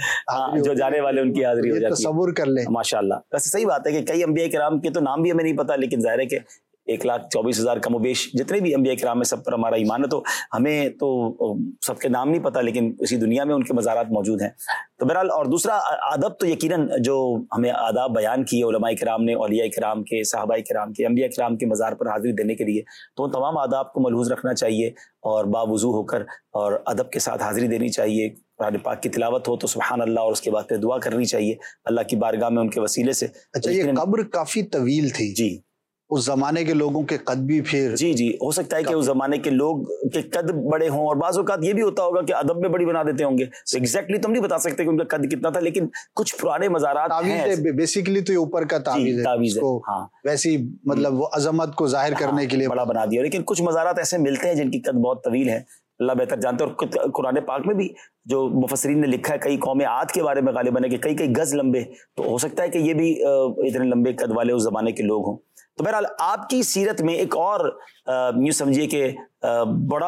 جو جانے والے ان کی حاضری ہو جاتی ہے، تصور کر لیں ماشاءاللہ۔ ویسے صحیح بات ہے کہ کئی انبیاء کرام کے تو نام بھی ہمیں نہیں پتا، لیکن ظاہر ہے کہ ایک لاکھ چوبیس ہزار کم و بیش جتنے بھی انبیاء کرام میں سب پر ہمارا ایمان ہے، تو ہمیں تو سب کے نام نہیں پتا لیکن اسی دنیا میں ان کے مزارات موجود ہیں۔ تو بہرحال اور دوسرا ادب تو یقیناً جو ہمیں آداب بیان کیے علماء کرام نے، اولیاء کرام کے، صحابہ کرام کے، انبیاء کرام کے مزار پر حاضری دینے کے لیے، تو ان تمام آداب کو ملحوظ رکھنا چاہیے اور باوضو ہو کر اور ادب کے ساتھ حاضری دینی چاہیے۔ قرآن پاک کی تلاوت ہو تو سبحان اللہ، اور اس کے بعد پھر دعا کرنی چاہیے اللہ کی بارگاہ میں ان کے وسیلے سے۔ اچھا، یہ قبر کافی طویل تھی جی، اس زمانے کے لوگوں کے قد بھی پھر جی جی ہو سکتا ہے کہ اس زمانے کے لوگ کے قد بڑے ہوں، اور بعض اوقات یہ بھی ہوتا ہوگا کہ ادب میں بڑی بنا دیتے ہوں گے۔ ایگزیکٹلی تم نہیں بتا سکتے کہ ان کا قد کتنا تھا، لیکن کچھ پرانے مزارات ہیں، بیسیکلی تو یہ اوپر کا تعویذ ہے، تعویذ ہے، ہاں ویسی مطلب وہ عظمت کو ظاہر کرنے کے لیے بڑا بنا دیا، لیکن کچھ مزارات ایسے ملتے ہیں جن کی قد بہت طویل ہے، اللہ بہتر جانتے ہیں۔ اور قرآن پاک میں بھی جو مفسرین نے لکھا ہے کئی قوم عاد کے بارے میں غالباً ہے کہ کئی کئی گز لمبے، تو ہو سکتا ہے کہ یہ بھی اتنے لمبے قد والے اس زمانے کے لوگ ہوں۔ تو بہرحال آپ کی سیرت میں ایک اور یوں سمجھیے کہ بڑا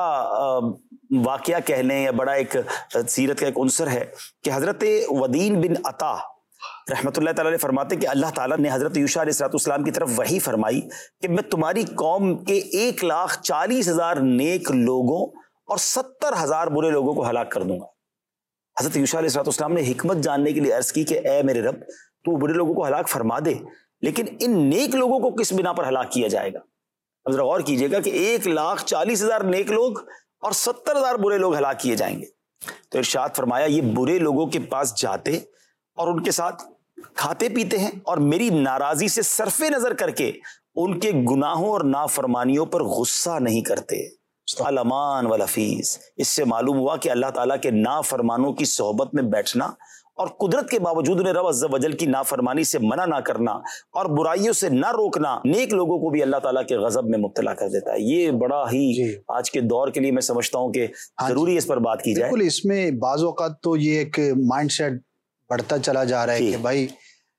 واقعہ کہہ لیں یا بڑا ایک سیرت کا ایک عنصر ہے کہ حضرت ودین بن عطا رحمۃ اللہ تعالیٰ نے فرماتے کہ اللہ تعالیٰ نے حضرت یوشع علیہ السلام کی طرف وحی فرمائی کہ میں تمہاری قوم کے ایک لاکھ چالیس ہزار نیک لوگوں اور ستر ہزار برے لوگوں کو ہلاک کر دوں گا۔ حضرت یوشع علیہ السلام نے حکمت جاننے کے لیے عرض کی کہ اے میرے رب، تو برے لوگوں کو ہلاک فرما دے، لیکن ان نیک لوگوں کو کس بنا پر ہلاک کیا جائے گا؟ اب ذرا غور کیجئے گا کہ ایک لاکھ چالیس ہزار نیک لوگ اور ستر ہزار برے لوگ ہلاک کیے جائیں گے۔ تو ارشاد فرمایا یہ برے لوگوں کے پاس جاتے اور ان کے ساتھ کھاتے پیتے ہیں اور میری ناراضی سے صرف نظر کر کے ان کے گناہوں اور نافرمانیوں پر غصہ نہیں کرتے۔ الامان والحفیظ، اس سے معلوم ہوا کہ اللہ تعالیٰ کے نافرمانوں کی صحبت میں بیٹھنا اور قدرت کے باوجود انہیں رب عز و جل کی نافرمانی سے منع نہ کرنا اور برائیوں سے نہ روکنا نیک لوگوں کو بھی اللہ تعالیٰ کے غضب میں مبتلا کر دیتا ہے۔ یہ بڑا ہی جی آج کے دور کے لیے میں سمجھتا ہوں کہ ضروری اس پر بات کی جائے۔ بالکل، اس میں بعض اوقات تو یہ ایک مائنڈ سیٹ بڑھتا چلا جا رہا ہے کہ بھائی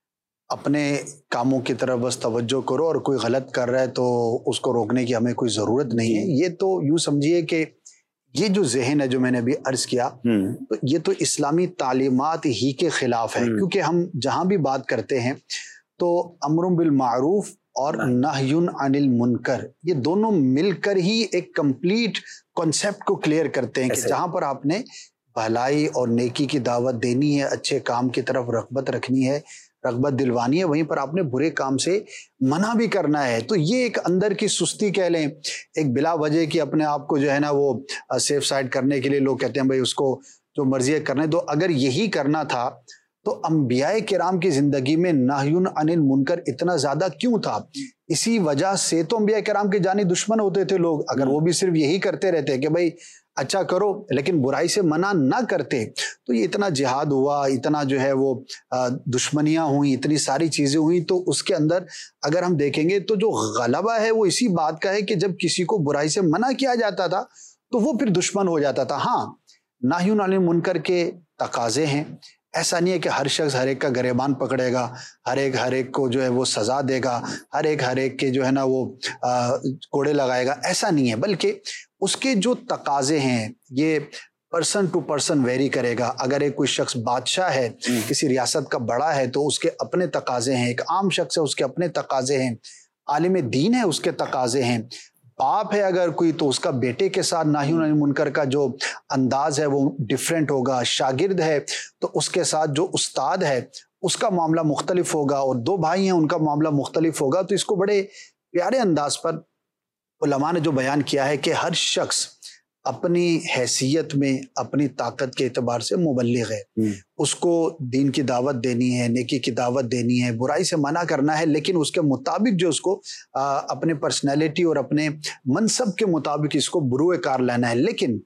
اپنے کاموں کی طرف بس توجہ کرو اور کوئی غلط کر رہا ہے تو اس کو روکنے کی ہمیں کوئی ضرورت نہیں ہے. یہ تو یوں سمجھیے کہ یہ جو ذہن ہے جو میں نے ابھی عرض کیا تو یہ تو اسلامی تعلیمات ہی کے خلاف ہے, کیونکہ ہم جہاں بھی بات کرتے ہیں تو امر بالمعروف اور نہی عن المنکر یہ دونوں مل کر ہی ایک کمپلیٹ کانسیپٹ کو کلیئر کرتے ہیں کہ جہاں پر آپ نے بھلائی اور نیکی کی دعوت دینی ہے, اچھے کام کی طرف رغبت رکھنی ہے, رغبت دلوانی ہے, وہیں پر آپ نے برے کام سے منع بھی کرنا ہے. تو یہ ایک اندر کی سستی کہہ لیں, ایک بلا وجہ کی اپنے آپ کو جو ہے نا وہ سیف سائڈ کرنے کے لیے لوگ کہتے ہیں بھائی اس کو جو مرضی ہے کرنے دو. اگر یہی کرنا تھا تو انبیاء کرام کی زندگی میں نہی عن المنکر اتنا زیادہ کیوں تھا؟ اسی وجہ سے تو انبیاء کرام کے جانی دشمن ہوتے تھے لوگ. اگر وہ بھی صرف یہی کرتے رہتے کہ بھائی اچھا کرو لیکن برائی سے منع نہ کرتے تو یہ اتنا جہاد ہوا, اتنا جو ہے وہ دشمنیاں ہوئیں, اتنی ساری چیزیں ہوئیں. تو اس کے اندر اگر ہم دیکھیں گے تو جو غلبہ ہے وہ اسی بات کا ہے کہ جب کسی کو برائی سے منع کیا جاتا تھا تو وہ پھر دشمن ہو جاتا تھا. ہاں نہی عن المنکر کے تقاضے ہیں, ایسا نہیں ہے کہ ہر شخص ہر ایک کا گریبان پکڑے گا, ہر ایک ہر ایک کو جو ہے وہ سزا دے گا, ہر ایک ہر ایک کے جو ہے نا وہ کوڑے لگائے گا, ایسا نہیں ہے. بلکہ اس کے جو تقاضے ہیں یہ پرسن ٹو پرسن ویری کرے گا. اگر ایک کوئی شخص بادشاہ ہے, کسی ریاست کا بڑا ہے تو اس کے اپنے تقاضے ہیں, ایک عام شخص ہے اس کے اپنے تقاضے ہیں, عالم دین ہے اس کے تقاضے ہیں, باپ ہے اگر کوئی تو اس کا بیٹے کے ساتھ نہی عن المنکر کا جو انداز ہے وہ ڈیفرنٹ ہوگا, شاگرد ہے تو اس کے ساتھ جو استاد ہے اس کا معاملہ مختلف ہوگا, اور دو بھائی ہیں ان کا معاملہ مختلف ہوگا. تو اس کو بڑے پیارے انداز پر علماء نے جو بیان کیا ہے کہ ہر شخص اپنی حیثیت میں اپنی طاقت کے اعتبار سے مبلغ ہے, اس کو دین کی دعوت دینی ہے, نیکی کی دعوت دینی ہے, برائی سے منع کرنا ہے, لیکن اس کے مطابق جو اس کو اپنے پرسنالٹی اور اپنے منصب کے مطابق اس کو بروئے کار لینا ہے. لیکن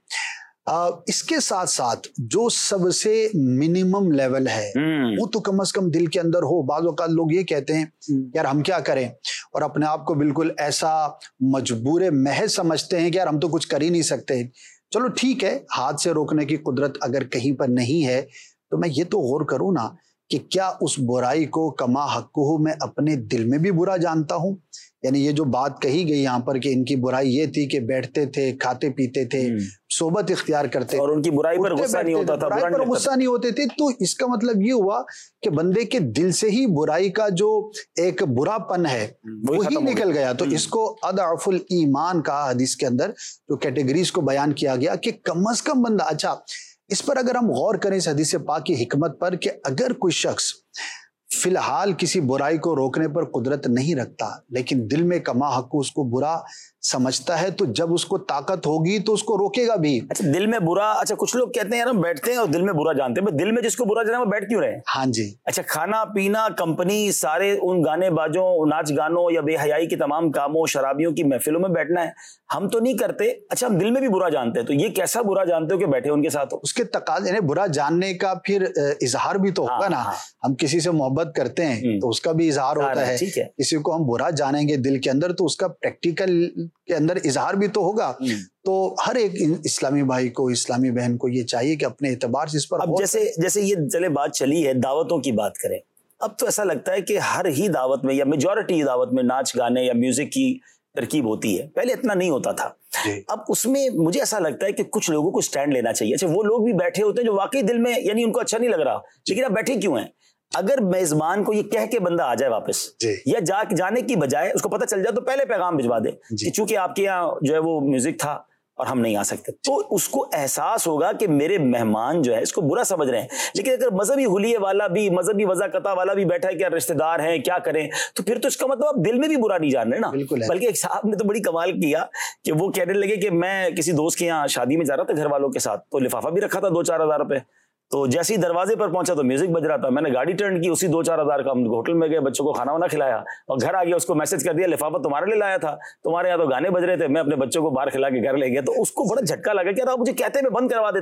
اس کے ساتھ ساتھ جو سب سے منیمم لیول ہے وہ تو کم از کم دل کے اندر ہو. بعض اوقات لوگ یہ کہتے ہیں یار ہم کیا کریں, اور اپنے آپ کو بالکل ایسا مجبور محض سمجھتے ہیں کہ یار ہم تو کچھ کر ہی نہیں سکتے. چلو ٹھیک ہے, ہاتھ سے روکنے کی قدرت اگر کہیں پر نہیں ہے تو میں یہ تو غور کروں نا کہ کیا اس برائی کو کما حقہ میں اپنے دل میں بھی برا جانتا ہوں. یعنی یہ جو بات کہی گئی یہاں پر کہ ان کی برائی یہ تھی کہ بیٹھتے تھے, کھاتے پیتے تھے, صحبت اختیار کرتے اور ان کی برائی پر غصہ نہیں ہوتا تھا, برائی پر غصہ نہیں ہوتے تھے. تو اس کا مطلب یہ ہوا کہ بندے کے دل سے ہی برائی کا جو ایک برا پن ہے وہی نکل گیا. تو اس کو اضعف الایمان کا حدیث کے اندر جو کیٹیگریز کو بیان کیا گیا کہ کم از کم بندہ. اچھا اس پر اگر ہم غور کریں اس حدیث پاک کی حکمت پر کہ اگر کوئی شخص فی الحال کسی برائی کو روکنے پر قدرت نہیں رکھتا لیکن دل میں کما حق اس کو برا سمجھتا ہے تو جب اس کو طاقت ہوگی تو اس کو روکے گا بھی. اچھا دل میں برا, اچھا کچھ لوگ کہتے ہیں یار ہم بیٹھتے ہیں اور دل میں برا جانتے ہیں, دل میں جس کو برا جانا وہ بیٹھ کیوں رہے؟ ہاں جی. اچھا کھانا پینا, کمپنی, سارے ان گانے بازوں, ناچ گانوں یا بے حیائی کے تمام کاموں, شرابیوں کی محفلوں میں بیٹھنا ہے, ہم تو نہیں کرتے. اچھا ہم دل میں بھی برا جانتے ہیں, تو یہ کیسا برا جانتے ہو کہ بیٹھے ان کے ساتھ ہو؟ اس کے تقاضے برا جاننے کا پھر اظہار بھی تو ہوگا نا. ہم کسی سے محبت کرتے ہیں تو اس کا بھی اظہار ہوتا ہے, کسی کو ہم برا جانیں گے دل کے اندر تو اس کا پریکٹیکل کے اندر اظہار بھی تو ہوگا. تو ہر ایک اسلامی بھائی کو, اسلامی بہن کو یہ چاہیے کہ اپنے اعتبار سے اس پر. اب جیسے جیسے یہ چلے بات چلی ہے دعوتوں کی بات کریں, اب تو ایسا لگتا ہے کہ ہر ہی دعوت میں یا میجورٹی دعوت میں ناچ گانے یا میوزک کی ترکیب ہوتی ہے. پہلے اتنا نہیں ہوتا تھا. اب اس میں مجھے ایسا لگتا ہے کہ کچھ لوگوں کو سٹینڈ لینا چاہیے. اچھا وہ لوگ بھی بیٹھے ہوتے ہیں جو واقعی دل میں یعنی ان کو اچھا نہیں لگ رہا, لیکن اب بیٹھے کیوں ہیں؟ اگر میزبان کو یہ کہہ کے بندہ آ جائے واپس یا جا جانے کی بجائے اس کو پتہ چل جائے تو پہلے پیغام بھجوا دے کہ چونکہ آپ کے یہاں جو ہے وہ میوزک تھا اور ہم نہیں آ سکتے, تو اس کو احساس ہوگا کہ میرے مہمان جو ہے اس کو برا سمجھ رہے ہیں. لیکن اگر مذہبی حلیے والا بھی, مذہبی وضاقتہ والا بھی بیٹھا ہے کہ رشتہ دار ہیں کیا کریں, تو پھر تو اس کا مطلب آپ دل میں بھی برا نہیں جان رہے نا. بلکہ ایک صاحب نے تو بڑی کمال کیا کہ وہ کہنے لگے کہ میں کسی دوست کے یہاں شادی میں جا رہا تھا گھر والوں کے ساتھ, تو لفافہ بھی رکھا تھا دو چار ہزار روپے, تو جیسے ہی دروازے پر پہنچا تو میوزک بج رہا تھا. میں نے گاڑی ٹرن کی, اسی دو چار ہزار کا ہم ہوٹل میں گئے, بچوں کو کھانا وانا کھلایا اور گھر آ گیا. اس کو میسج کر دیا لفافہ تمہارے لیے لایا تھا, تمہارے یہاں تو گانے بج رہے تھے, میں اپنے بچوں کو باہر کھلا کے گھر لے گیا. تو اس کو بڑا جھٹکا لگا کہ یار آپ مجھے کہتے میں بند کروا دیتا.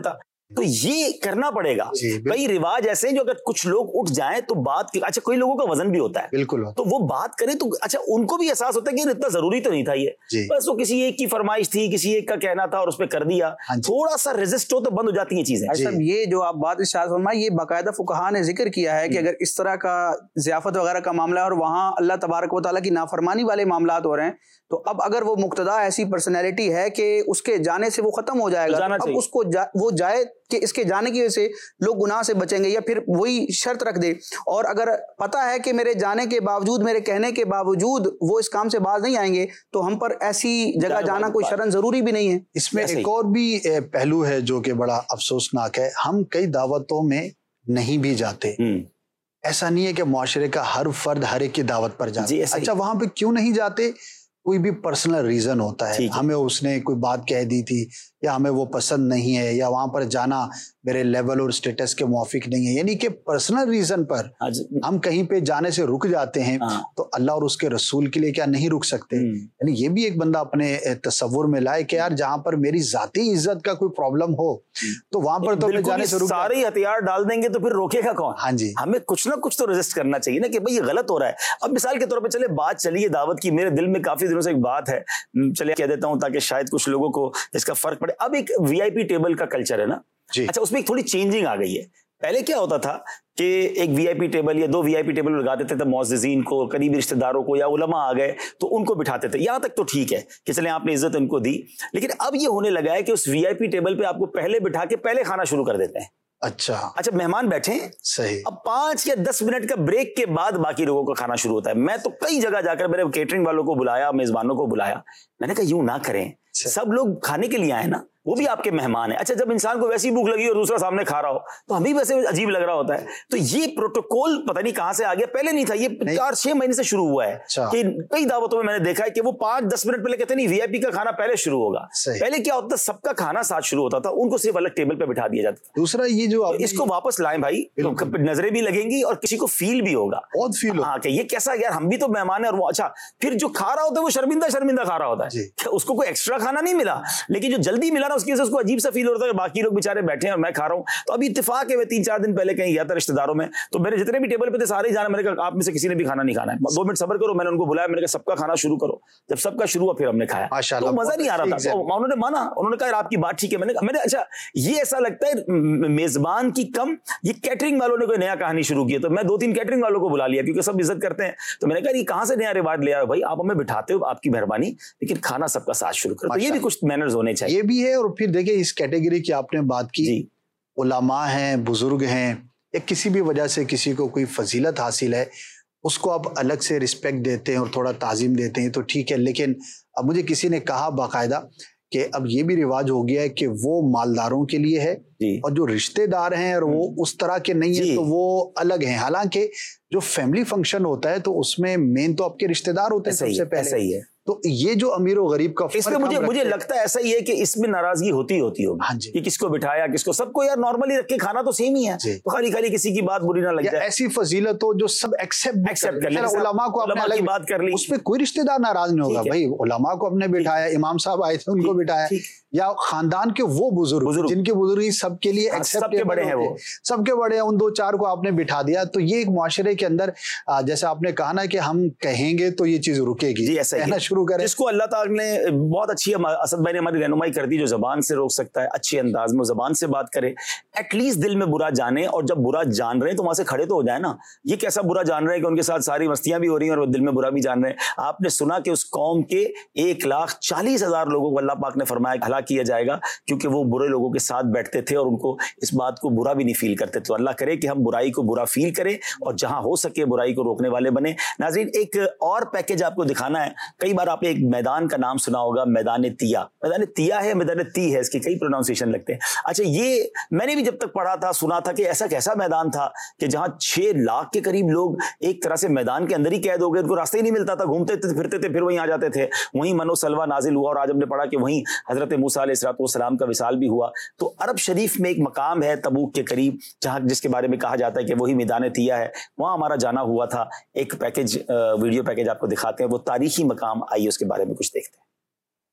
تو یہ کرنا پڑے گا. کئی رواج ایسے ہیں جو اگر کچھ لوگ اٹھ جائیں تو بات, اچھا کوئی لوگوں کا وزن بھی ہوتا ہے بالکل, تو وہ بات کریں تو اچھا ان کو بھی احساس ہوتا ہے کہ اتنا ضروری تو نہیں تھا یہ, بس وہ کسی ایک کی فرمائش تھی, کسی ایک کا کہنا تھا اور اس پہ کر دیا, تھوڑا سا ریزسٹ ہو تو بند ہو جاتی ہیں چیزیں. یہ جو آپ بات ارشاد فرمائے یہ باقاعدہ فقہاء نے ذکر کیا ہے کہ اگر اس طرح کا ضیافت وغیرہ کا معاملہ ہے اور وہاں اللہ تبارک و تعالیٰ کی نافرمانی والے معاملات ہو رہے ہیں تو اب اگر وہ مقتدا ایسی پرسنالٹی ہے کہ اس کے جانے سے وہ ختم ہو جائے گا, اب اس کو جا, وہ جائے کہ اس کے جانے کی وجہ سے لوگ گناہ سے بچیں گے, یا پھر وہی شرط رکھ دے اور اگر پتہ ہے کہ میرے جانے کے باوجود, میرے کہنے کے باوجود وہ اس کام سے باز نہیں آئیں گے تو ہم پر ایسی جگہ جانا کوئی شرن ضروری بھی نہیں ہے. اس میں ایک اور بھی پہلو ہے جو کہ بڑا افسوسناک ہے, ہم کئی دعوتوں میں نہیں بھی جاتے. ایسا نہیں ہے کہ معاشرے کا ہر فرد ہر ایک کی دعوت پر جاتے. اچھا وہاں پہ کیوں نہیں جاتے؟ کوئی بھی پرسنل ریزن ہوتا ہے, ہمیں اس نے کوئی بات کہہ دی تھی یا ہمیں وہ پسند نہیں ہے یا وہاں پر جانا میرے لیول اور سٹیٹس کے موافق نہیں ہے, یعنی کہ پرسنل ریزن پر ہم کہیں پہ جانے سے رک جاتے ہیں تو اللہ اور اس کے رسول کے لیے کیا نہیں رک سکتے؟ یعنی یہ بھی ایک بندہ اپنے تصور میں لائے کہ یار جہاں پر میری ذاتی عزت کا کوئی پرابلم ہو تو وہاں پر تو میں جانے سے رک, سارے ہتھیار ڈال دیں گے تو پھر روکے گا کون؟ ہاں جی, ہمیں کچھ نہ کچھ تو ریزسٹ کرنا چاہیے نا کہ بھئی یہ غلط ہو رہا ہے. اب مثال کے طور پہ چلے بات چلیے دعوت کی, میرے دل میں کافی دنوں سے ایک بات ہے, چلے کہہ دیتا ہوں تاکہ شاید کچھ لوگوں کو اس کا فرق پڑے. اب ایک وی آئی پی ٹیبل کا کلچر ہے نا, اچھا اس میں ایک تھوڑی چینجنگ آ گئی ہے. پہلے کیا ہوتا تھا کہ ایک وی آئی پی ٹیبل یا دو وی آئی پی ٹیبل لگا دیتے تھے, معززین کو, قریبی رشتہ داروں کو, یا علماء آ گئے تو ان کو بٹھاتے تھے. یہاں تک تو ٹھیک ہے کہ چلیں آپ نے عزت ان کو دی, لیکن اب یہ ہونے لگا ہے کہ اس وی آئی پی ٹیبل پہ آپ کو پہلے بٹھا کے پہلے کھانا شروع کر دیتے ہیں. اچھا اچھا مہمان بیٹھے ہیں, صحیح, اب پانچ یا دس منٹ کا بریک کے بعد باقی لوگوں کا کھانا شروع ہوتا ہے. میں تو کئی جگہ جا کر میرے کیٹرنگ والوں کو بلایا, میزبانوں کو بلایا, میں نے کہا یوں نہ کریں, سب لوگ کھانے کے لیے آئے نا, وہ بھی آپ کے مہمان ہیں. اچھا جب انسان کو ویسی بھوک لگی اور دوسرا سامنے کھا رہا ہو تو ہمیں ویسے عجیب لگ رہا ہوتا ہے. تو یہ پروٹوکول پتہ نہیں کہاں سے آ گیا, پہلے نہیں تھا, یہ چار چھ مہینے سے شروع ہوا ہے کہ کئی دعوتوں میں میں نے دیکھا ہے کہ وہ پانچ دس منٹ پہلے کہتے نہیں وی آئی پی کا کھانا پہلے شروع ہوگا. پہلے کیا ہوتا تھا, سب کا کھانا ساتھ شروع ہوتا تھا, ان کو صرف الگ ٹیبل پہ بٹھا دیا جاتا تھا. دوسرا یہ جو اس کو واپس لائیں بھائی, نظریں بھی لگیں گی اور کسی کو فیل بھی ہوگا, بہت فیل ہوگا ہاں کہ یہ کیسا یار ہم بھی تو مہمان ہیں. اور وہ اچھا پھر جو کھا رہا ہوتا ہے وہ شرمندہ شرمندہ کھا رہا ہوتا ہے, اس کو کوئی ایکسٹرا کھانا نہیں ملا, لیکن جو جلدی ملا نا اس کی وجہ سے اس کو عجیب سا فیل ہوتا ہے کہ باقی لوگ بےچارے بیٹھے ہیں اور میں کھا رہا ہوں. تو ابھی اتفاق ہے میں تین چار دن پہلے کہیں گیا تھا رشتہ داروں میں, تو میرے جتنے بھی ٹیبل پہ تھے سارے جانا, میں نے کہا آپ میں سے کسی نے بھی کھانا نہیں کھانا ہے, دو منٹ صبر کرو. میں نے ان کو بلایا, میں نے کہا سب کا کھانا شروع کرو. جب سب کا شروع ہوا پھر ہم نے کھایا, تو مزہ نہیں آ رہا تھا. انہوں نے مانا, انہوں نے کہا آپ کی بات ٹھیک ہے. میں نے کہا میں نے اچھا یہ ایسا لگتا ہے میزبان کی کم, یہ کیٹرنگ والوں نے کوئی نیا کہانی شروع کی. تو میں دو تین کیٹرنگ والوں کو بلا لیا کیونکہ سب عزت کرتے ہیں. تو میں نے کہا یہ کہاں سے نیا رواج لے آئے بھائی, آپ ہمیں بٹھاتے ہو, آپ کی مہربانی, لیکن کھانا سب کا ساتھ شروع کرو. تو یہ بھی کچھ مینرز ہونے چاہیے. یہ بھی ہے. اور پھر دیکھیں اس کیٹیگری کی آپ نے بات کی, علماء ہیں, بزرگ ہیں, یا کسی بھی وجہ سے کسی کو کوئی فضیلت حاصل ہے, اس کو آپ الگ سے رسپیکٹ دیتے ہیں اور تھوڑا تعظیم دیتے ہیں تو ٹھیک ہے. لیکن اب مجھے کسی نے کہا باقاعدہ کہ اب یہ بھی رواج ہو گیا ہے کہ وہ مالداروں کے لیے ہے اور جو رشتہ دار ہیں اور وہ اس طرح کے نہیں ہیں تو وہ الگ ہیں. حالانکہ جو فیملی فنکشن ہوتا ہے تو اس میں مین تو آپ کے رشتہ دار ہوتے ہیں سب سے پہلے. صحیح ہے. تو یہ جو امیر و غریب کا اس میں مجھے مجھے لگتا ہے ایسا ہی ہے کہ اس میں ناراضگی ہوتی ہوتی ہوگی, ہاں جی, کہ کس کو بٹھایا کس کو, سب کو یار نارملی رکھ کے کھانا تو سیم ہی ہے, تو خالی خالی کسی کی بات بری نہ لگ جائے. ایسی فضیلت ہو جو سب ایکسپٹ ایکسپٹ کر لیں. علماء کو علماء کی بات کر لی, اس پہ کوئی رشتہ دار ناراض نہیں ہوگا. بھائی علماء کو ہم نے بٹھایا, امام صاحب آئے تھے ان کو بٹھایا, یا خاندان کے وہ بزرگ جن کی بزرگی سب کے لیے سب کے بڑے ہیں, وہ سب کے بڑے ہیں, ان دو چار کو آپ نے بٹھا دیا. تو یہ ایک معاشرے کے اندر جیسے آپ نے کہا نا کہ ہم کہیں گے تو یہ چیز رکے گی, کہنا شروع کریں. جس کو اللہ تعالیٰ نے بہت اچھی, اسد بھائی نے ہماری رہنمائی کر دی, جو زبان سے روک سکتا ہے اچھے انداز میں زبان سے بات کرے, ایٹ لیسٹ دل میں برا جانے, اور جب برا جان رہے ہیں تو وہاں سے کھڑے تو ہو جائے نا. یہ کیسا برا جان رہے ہیں کہ ان کے ساتھ ساری مستیاں بھی ہو رہی ہیں اور وہ دل میں برا بھی جان رہے ہیں. آپ نے سنا کہ اس قوم کے ایک لاکھ چالیس ہزار لوگوں کو اللہ پاک نے فرمایا ہلاک کیا جائے گا کیونکہ وہ برے لوگوں کے ساتھ بیٹھتے تھے اور ان کو اس بات کو برا بھی نہیں فیل کرتے. تو اللہ کرے کہ ہم برائی کو برا فیل کریں اور جہاں ہو سکے برائی کو روکنے والے بنے. ناظرین ایک اور پیکج آپ کو دکھانا ہے. کئی بار آپ نے ایک میدان کا نام سنا ہوگا, میدان تیا. میدان تیا ہے, میدان تی ہے, اس کے کئی پروناؤنسیشن لگتے ہیں. اچھا یہ میں نے بھی جب تک پڑھا تھا سنا تھا کہ ایسا کیسا میدان تھا کہ جہاں چھ لاکھ کے قریب لوگ ایک طرح سے میدان کے اندر ہی قید ہو گئے, ان کو راستہ ہی نہیں ملتا تھا, گھومتے تھے پھرتے تھے پھر وہیں آ جاتے تھے. وہیں من و سلوہ نازل ہوا, اور آج ہم نے پڑھا کہ وہیں حضرت موسیٰ علیہ الصلوۃ والسلام کا وصال بھی ہوا. تو عرب شریف میں ایک مقام ہے تبوک کے قریب جہاں جس کے بارے میں کہا جاتا ہے کہ وہی میدان تیا ہے. وہاں ہمارا جانا ہوا تھا. ایک پیکج ویڈیو پیکج آپ کو دکھاتے ہیں, وہ تاریخی مقام, آئیے اس کے بارے میں کچھ دیکھتے ہیں.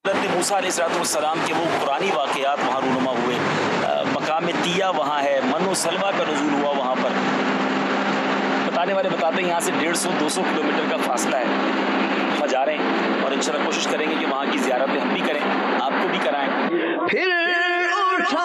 حضرت موسیٰ علیہ السلام کے وہ قرآنی واقعات وہاں رونما ہوئے، مقام تیہ وہاں ہے، من و سلوہ کا نزول ہوا وہاں پر. بتانے والے بتاتے ہیں یہاں سے ڈیڑھ سو دو سو کلو میٹر کا فاصلہ ہے. وہاں جا رہے ہیں اور انشاءاللہ کوشش کریں گے کہ وہاں کی زیارتیں ہم بھی کریں، آپ کو بھی کرائیں. پھر اٹھا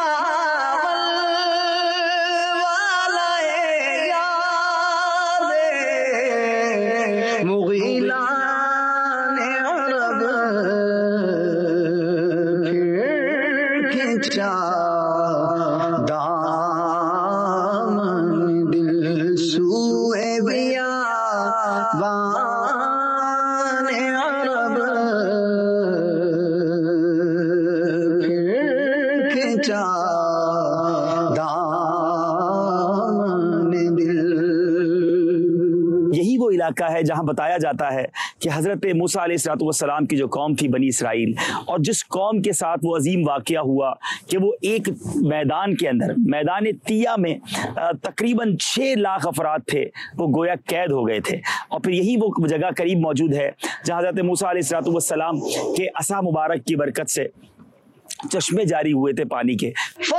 علاقہ ہے جہاں بتایا جاتا ہے کہ حضرت موسیٰ علیہ السلام کی جو قوم تھی بنی اسرائیل، اور جس قوم کے ساتھ وہ عظیم واقعہ ہوا کہ وہ ایک میدان کے اندر، میدان تیہ میں تقریباً چھ لاکھ افراد تھے، وہ گویا قید ہو گئے تھے. اور پھر یہی وہ جگہ قریب موجود ہے جہاں حضرت موسیٰ علیہ السلام کے عصا مبارک کی برکت سے چشمے جاری ہوئے تھے پانی کے.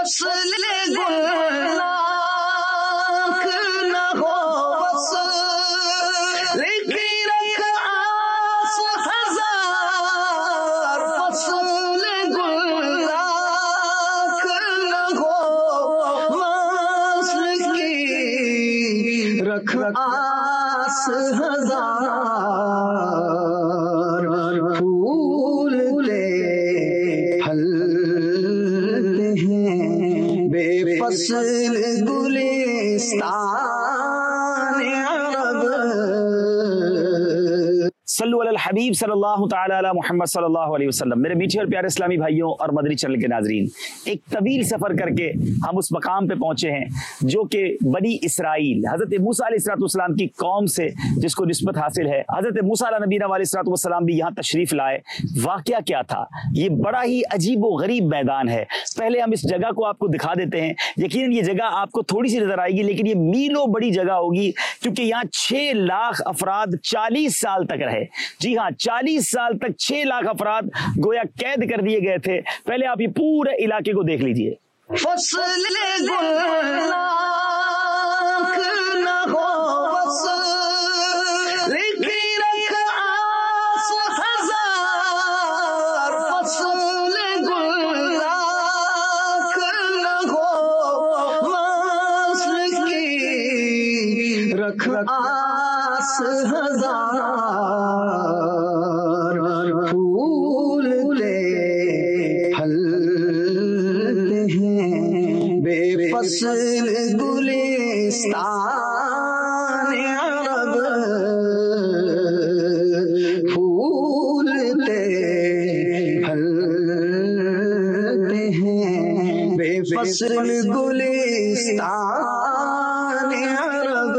آس ہزار پھول لے پھلتے ہیں بے فصل گلستان عرب. صلو علی الحبیب صلی اللہ تعالی علی محمد صلی اللہ علیہ وسلم. میرے میٹھے اور پیارے اسلامی بھائیوں اور مدنی چینل کے ناظرین، ایک طویل سفر کر کے ہم اس مقام پہ پہنچے ہیں جو کہ بنی اسرائیل، حضرت موسیٰ علیہ السلام کی قوم سے جس کو نسبت حاصل ہے. حضرت موسیٰ علیہ نبینا علیہ السلام بھی یہاں تشریف لائے. واقعہ کیا تھا؟ یہ بڑا ہی عجیب و غریب میدان ہے. پہلے ہم اس جگہ کو آپ کو دکھا دیتے ہیں. یقیناً یہ جگہ آپ کو تھوڑی سی نظر آئے گی لیکن یہ میلوں بڑی جگہ ہوگی، کیونکہ یہاں چھ لاکھ افراد چالیس سال تک رہے. جی ہاں، چالیس سال تک چھ لاکھ افراد گویا قید کر دیے گئے تھے. پہلے آپ یہ پورے علاقے کو دیکھ لیجئے. فصل گل نہ ہو وصل کی رکھ آس ہزار، فصل گل نہ ہو وصل کی رکھ آس ہزار پھول لے پھلتے ہیں بے فصل گلستان عرب. پھول لے پھلتے ہیں بے فصل گلستان عرب.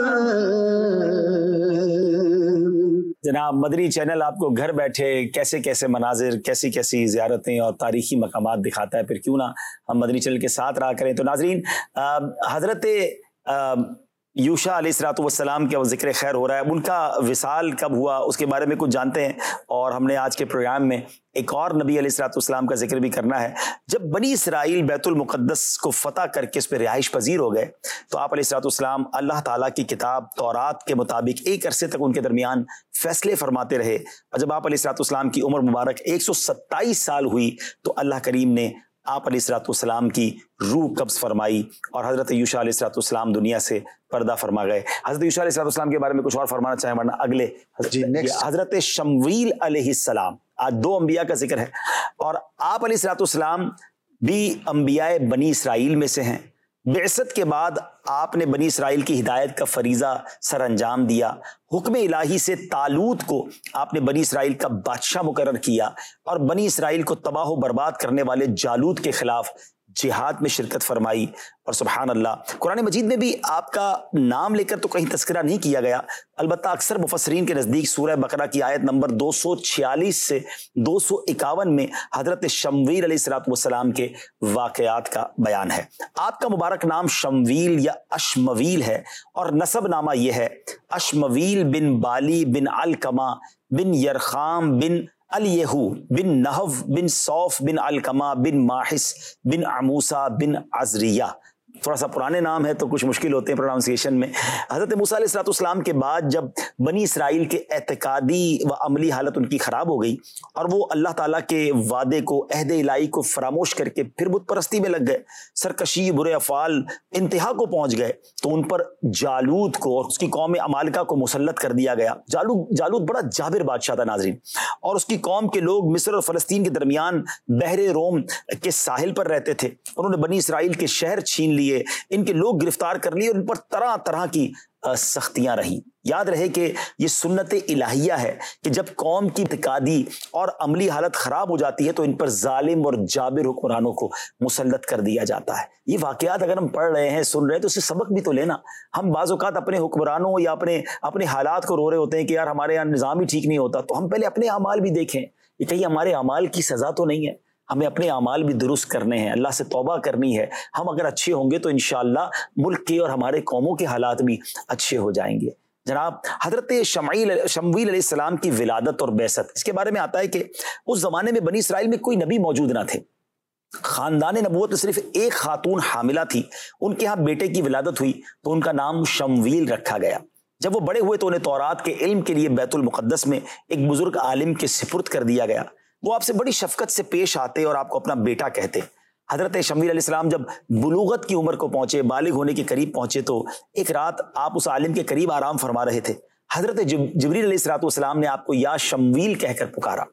جناب مدنی چینل آپ کو گھر بیٹھے کیسے کیسے مناظر، کیسی کیسی زیارتیں اور تاریخی مقامات دکھاتا ہے، پھر کیوں نہ ہم مدنی چینل کے ساتھ رہا کریں. تو ناظرین، حضرت یوشع علیہ السلام کا ذکر خیر ہو رہا ہے. ان کا وصال کب ہوا اس کے بارے میں کچھ جانتے ہیں، اور ہم نے آج کے پروگرام میں ایک اور نبی علیہ السلام کا ذکر بھی کرنا ہے. جب بنی اسرائیل بیت المقدس کو فتح کر کے اس پہ رہائش پذیر ہو گئے تو آپ علیہ السلام اللہ تعالیٰ کی کتاب تورات کے مطابق ایک عرصے تک ان کے درمیان فیصلے فرماتے رہے. اور جب آپ علیہ السلام کی عمر مبارک ایک سو ستائیس سال ہوئی تو اللہ کریم نے آپ علیہ السلام کی روح قبض فرمائی اور حضرت یوشع علیہ السلام دنیا سے پردہ فرما گئے. حضرت یوشع علیہ السلام کے بارے میں کچھ اور فرمانا چاہیں ورنہ اگلے جی حضرت شمویل علیہ السلام. آج دو انبیاء کا ذکر ہے اور آپ علیہ السلام بھی انبیاء بنی اسرائیل میں سے ہیں. بعثت کے بعد آپ نے بنی اسرائیل کی ہدایت کا فریضہ سر انجام دیا. حکم الہی سے طالوت کو آپ نے بنی اسرائیل کا بادشاہ مقرر کیا اور بنی اسرائیل کو تباہ و برباد کرنے والے جالوت کے خلاف جہاد میں شرکت فرمائی. اور سبحان اللہ، قرآن مجید میں بھی آپ کا نام لے کر تو کہیں تذکرہ نہیں کیا گیا، البتہ اکثر مفسرین کے نزدیک سورہ بقرہ کی آیت نمبر دو سو چھیالیس سے دو سو اکاون میں حضرت شمویل علیہ السلام کے واقعات کا بیان ہے. آپ کا مبارک نام شمویل یا اشمویل ہے اور نسب نامہ یہ ہے اشمویل بن بالی بن علقمہ بن یرخام بن الیہو بن نحو بن صوف بن علقمہ بن ماحس بن عموسہ بن عزریہ. تھوڑا سا پرانے نام ہے تو کچھ مشکل ہوتے ہیں پروناؤنسیشن میں. حضرت موسیٰ علیہ الصلوۃ والسلام کے بعد جب بنی اسرائیل کے اعتقادی و عملی حالت ان کی خراب ہو گئی اور وہ اللہ تعالیٰ کے وعدے کو، عہد الہی کو فراموش کر کے پھر بت پرستی میں لگ گئے، سرکشی، برے افعال انتہا کو پہنچ گئے، تو ان پر جالوت کو اور اس کی قوم عمالقہ کو مسلط کر دیا گیا. جالوت جالوت بڑا جابر بادشاہ تھا ناظرین، اور اس کی قوم کے لوگ مصر اور فلسطین کے درمیان بحر روم کے ساحل پر رہتے تھے. انہوں نے بنی اسرائیل کے شہر چھین لیے، ان کے لوگ گرفتار کر لیے اور ان پر طرح طرح کی سختیاں رہیں. یاد رہے کہ یہ سنت الہیہ ہے کہ جب قوم کی اعتقادی اور عملی حالت خراب ہو جاتی ہے تو ان پر ظالم اور جابر حکمرانوں کو مسلط کر دیا جاتا ہے. یہ واقعات اگر ہم پڑھ رہے ہیں، سن رہے ہیں، تو اس سے سبق بھی تو لینا. ہم بعض اوقات اپنے حکمرانوں یا اپنے اپنے حالات کو رو رہے ہوتے ہیں کہ یار ہمارے یہاں نظام ہی ٹھیک نہیں ہوتا، تو ہم پہلے اپنے اعمال بھی دیکھیں، یہ کہیں ہمارے اعمال کی سزا تو نہیں ہے. ہمیں اپنے اعمال بھی درست کرنے ہیں، اللہ سے توبہ کرنی ہے. ہم اگر اچھے ہوں گے تو انشاءاللہ ملک کے اور ہمارے قوموں کے حالات بھی اچھے ہو جائیں گے. جناب حضرت شمعیل شمویل علیہ السلام کی ولادت اور بعثت، اس کے بارے میں آتا ہے کہ اس زمانے میں بنی اسرائیل میں کوئی نبی موجود نہ تھے. خاندان نبوت میں صرف ایک خاتون حاملہ تھی. ان کے ہاں بیٹے کی ولادت ہوئی تو ان کا نام شمویل رکھا گیا. جب وہ بڑے ہوئے تو انہیں تورات کے علم کے لیے بیت المقدس میں ایک بزرگ عالم کے سپرد کر دیا گیا. وہ آپ سے بڑی شفقت سے پیش آتے اور آپ کو اپنا بیٹا کہتے. حضرت شمویل علیہ السلام جب بلوغت کی عمر کو پہنچے، بالغ ہونے کے قریب پہنچے، تو ایک رات آپ اس عالم کے قریب آرام فرما رہے تھے. حضرت جبریل علیہ الصلوۃ والسلام نے آپ کو یا شمویل کہہ کر پکارا.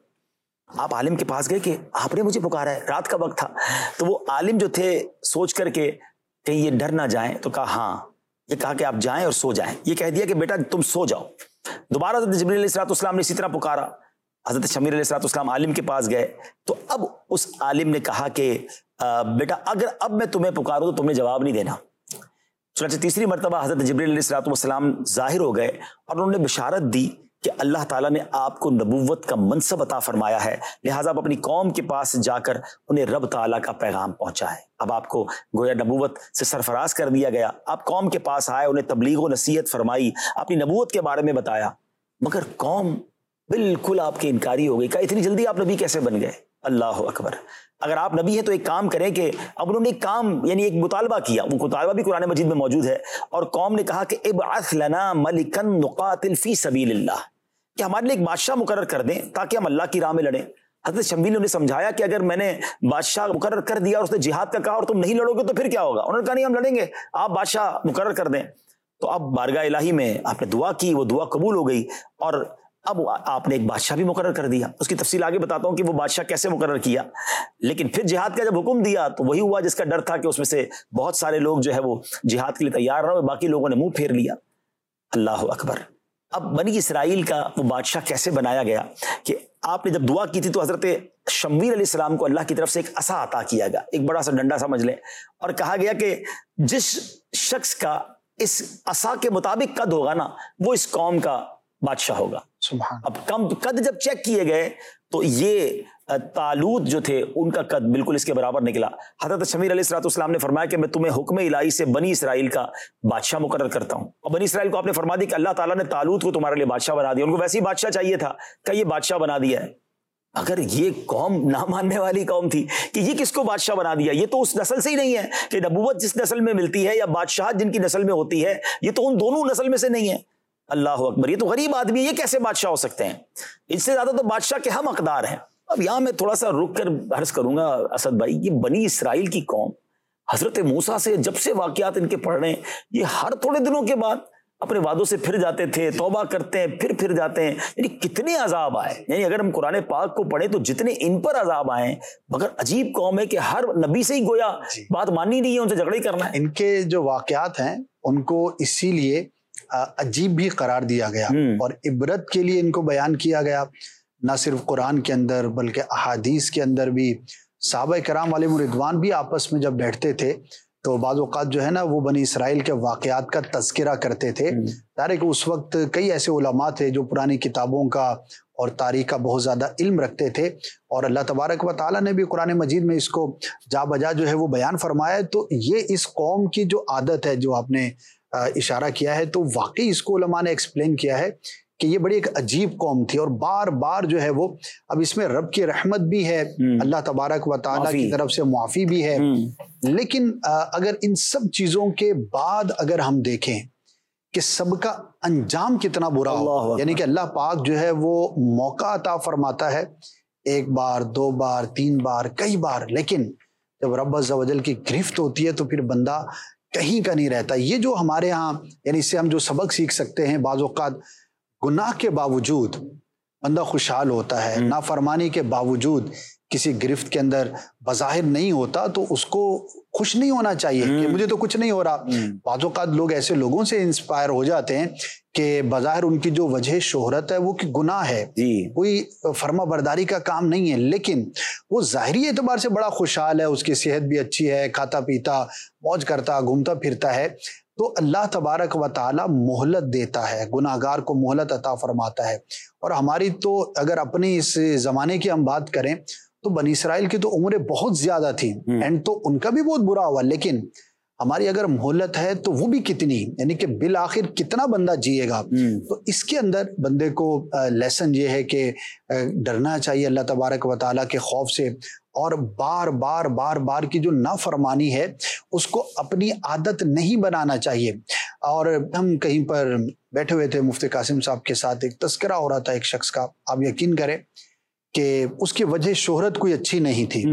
آپ عالم کے پاس گئے کہ آپ نے مجھے پکارا ہے، رات کا وقت تھا. تو وہ عالم جو تھے سوچ کر کے کہیں یہ ڈر نہ جائیں، تو کہا ہاں. یہ کہا کہ آپ جائیں اور سو جائیں. یہ کہہ دیا کہ بیٹا تم سو جاؤ. دوبارہ حضرت جبریل علیہ الصلوۃ والسلام نے اسی طرح پکارا. حضرت شمویل علیہ الصلوۃ والسلام عالم کے پاس گئے تو اب اس عالم نے کہا کہ بیٹا اگر اب میں تمہیں پکاروں تو تمہیں جواب نہیں دینا. چنانچہ تیسری مرتبہ حضرت جبریل علیہ الصلوۃ والسلام ظاہر ہو گئے اور انہوں نے بشارت دی کہ اللہ تعالیٰ نے آپ کو نبوت کا منصب عطا فرمایا ہے، لہٰذا آپ اپنی قوم کے پاس جا کر انہیں رب تعالیٰ کا پیغام پہنچائیں. اب آپ کو گویا نبوت سے سرفراز کر دیا گیا. آپ قوم کے پاس آئے، انہیں تبلیغ و نصیحت فرمائی، اپنی نبوت کے بارے میں بتایا، مگر قوم بالکل آپ کے انکاری ہو گئی. کہا اتنی جلدی آپ نبی کیسے بن گئے؟ اللہ اکبر. اگر آپ نبی ہیں تو ایک کام کریں کہ اب انہوں نے ایک کام یعنی ایک مطالبہ کیا، وہ مطالبہ بھی قرآن مجید میں موجود ہے، اور قوم نے کہا کہ ابعث لنا ملکا نقاتل فی سبیل اللہ، کہ ہمارے لیے ایک بادشاہ مقرر کر دیں تاکہ ہم اللہ کی راہ میں لڑیں. حضرت شمویل نے سمجھایا کہ اگر میں نے بادشاہ مقرر کر دیا اور اس نے جہاد کا کہا اور تم نہیں لڑو گے تو پھر کیا ہوگا؟ انہوں نے کہا نہیں ہم لڑیں گے، آپ بادشاہ مقرر کر دیں. تو اب بارگاہ الہی میں آپ نے دعا کی، وہ دعا قبول ہو گئی اور اب آپ نے ایک بادشاہ بھی مقرر کر دیا. اس کی تفصیل آگے بتاتا ہوں کہ وہ بادشاہ کیسے مقرر کیا. لیکن پھر جہاد کا جب حکم دیا تو وہی ہوا جس کا ڈر تھا کہ اس میں سے بہت سارے لوگ جو ہے وہ جہاد کے لیے تیار رہے، باقی لوگوں نے منہ پھیر لیا. اللہ اکبر. اب بنی اسرائیل کا وہ بادشاہ کیسے بنایا گیا کہ آپ نے جب دعا کی تھی تو حضرت شمویل علیہ السلام کو اللہ کی طرف سے ایک عصا عطا کیا گیا، ایک بڑا سا ڈنڈا سمجھ لیں، اور کہا گیا کہ جس شخص کا اس عصا کے مطابق قد ہوگا نا وہ اس قوم کا بادشاہ ہوگا. سبحان. اب کم قد جب چیک کیے گئے تو یہ طالوت جو تھے ان کا قد بالکل اس کے برابر نکلا. حضرت شمویل علیہ الصلوۃ والسلام نے فرمایا کہ میں تمہیں حکم الہی سے بنی اسرائیل کا بادشاہ مقرر کرتا ہوں. اور بنی اسرائیل کو آپ نے فرما دی کہ اللہ تعالیٰ نے طالوت کو تمہارے لیے بادشاہ بنا دیا. ان کو ویسے ہی بادشاہ چاہیے تھا کہ یہ بادشاہ بنا دیا ہے. اگر یہ قوم نہ ماننے والی قوم تھی کہ یہ کس کو بادشاہ بنا دیا، یہ تو اس نسل سے ہی نہیں ہے کہ نبوت جس نسل میں ملتی ہے یا بادشاہت جن کی نسل میں ہوتی ہے، یہ تو ان دونوں نسل میں سے نہیں ہے. اللہ اکبر. یہ تو غریب آدمی ہے، یہ کیسے بادشاہ ہو سکتے ہیں؟ اس سے زیادہ تو بادشاہ کے ہم حقدار ہیں. اب یہاں میں تھوڑا سا رک کر عرض کروں گا اسد بھائی، یہ بنی اسرائیل کی قوم حضرت موسیٰ سے جب سے واقعات ان کے پڑھ رہے ہیں، یہ ہر تھوڑے دنوں کے بعد اپنے وعدوں سے پھر جاتے تھے، توبہ کرتے ہیں، پھر پھر جاتے ہیں. یعنی کتنے عذاب آئے. یعنی اگر ہم قرآن پاک کو پڑھیں تو جتنے ان پر عذاب آئے، مگر عجیب قوم ہے کہ ہر نبی سے ہی گویا بات ماننی نہیں ہے، ان سے جھگڑا ہی کرنا ہے. ان کے جو واقعات ہیں ان کو اسی لیے عجیب بھی قرار دیا گیا اور عبرت کے لیے ان کو بیان کیا گیا. نہ صرف قرآن کے اندر بلکہ احادیث کے اندر بھی صحابہ کرام علیہم رضوان بھی آپس میں جب بیٹھتے تھے تو بعض اوقات جو ہے نا وہ بنی اسرائیل کے واقعات کا تذکرہ کرتے تھے. ظاہر کہ اس وقت کئی ایسے علماء تھے جو پرانی کتابوں کا اور تاریخ کا بہت زیادہ علم رکھتے تھے، اور اللہ تبارک و تعالیٰ نے بھی قرآن مجید میں اس کو جا بجا جو ہے وہ بیان فرمایا. تو یہ اس قوم کی جو عادت ہے جو آپ نے اشارہ کیا ہے، تو واقعی اس کو علماء نے ایکسپلین کیا ہے کہ یہ بڑی ایک عجیب قوم تھی اور بار بار جو ہے وہ اب اس میں رب کی رحمت بھی ہے, اللہ تبارک و تعالیٰ کی طرف سے معافی بھی ہے, لیکن اگر ان سب چیزوں کے بعد اگر ہم دیکھیں کہ سب کا انجام کتنا برا ہو, یعنی کہ اللہ پاک جو ہے وہ موقع عطا فرماتا ہے ایک بار, دو بار, تین بار, کئی بار, لیکن جب رب عز و جل کی گرفت ہوتی ہے تو پھر بندہ کہیں کا نہیں رہتا. یہ جو ہمارے ہاں یعنی اس سے ہم جو سبق سیکھ سکتے ہیں, بعض اوقات گناہ کے باوجود بندہ خوشحال ہوتا ہے, نافرمانی کے باوجود کسی گرفت کے اندر بظاہر نہیں ہوتا تو اس کو خوش نہیں ہونا چاہیے کہ مجھے تو کچھ نہیں ہو رہا. بعض اوقات لوگ ایسے لوگوں سے انسپائر ہو جاتے ہیں کہ بظاہر ان کی جو وجہ شہرت ہے وہ کہ گناہ ہے, کوئی فرما برداری کا کام نہیں ہے, لیکن وہ ظاہری اعتبار سے بڑا خوشحال ہے, اس کی صحت بھی اچھی ہے, کھاتا پیتا موج کرتا گھومتا پھرتا ہے. تو اللہ تبارک و تعالی مہلت دیتا ہے, گناہگار کو مہلت عطا فرماتا ہے. اور ہماری تو اگر اپنی اس زمانے کی ہم بات کریں تو بنی اسرائیل کی تو عمریں بہت زیادہ تھیں, اینڈ تو ان کا بھی بہت برا ہوا, لیکن ہماری اگر مہلت ہے تو وہ بھی کتنی, یعنی کہ بالآخر کتنا بندہ جیے گا. تو اس کے اندر بندے کو لیسن یہ ہے کہ ڈرنا چاہیے اللہ تبارک و تعالیٰ کے خوف سے, اور بار بار بار بار کی جو نافرمانی ہے اس کو اپنی عادت نہیں بنانا چاہیے. اور ہم کہیں پر بیٹھے ہوئے تھے, مفتی قاسم صاحب کے ساتھ ایک تذکرہ ہو رہا تھا ایک شخص کا, آپ یقین کریں کہ اس کی وجہ شہرت کوئی اچھی نہیں تھی.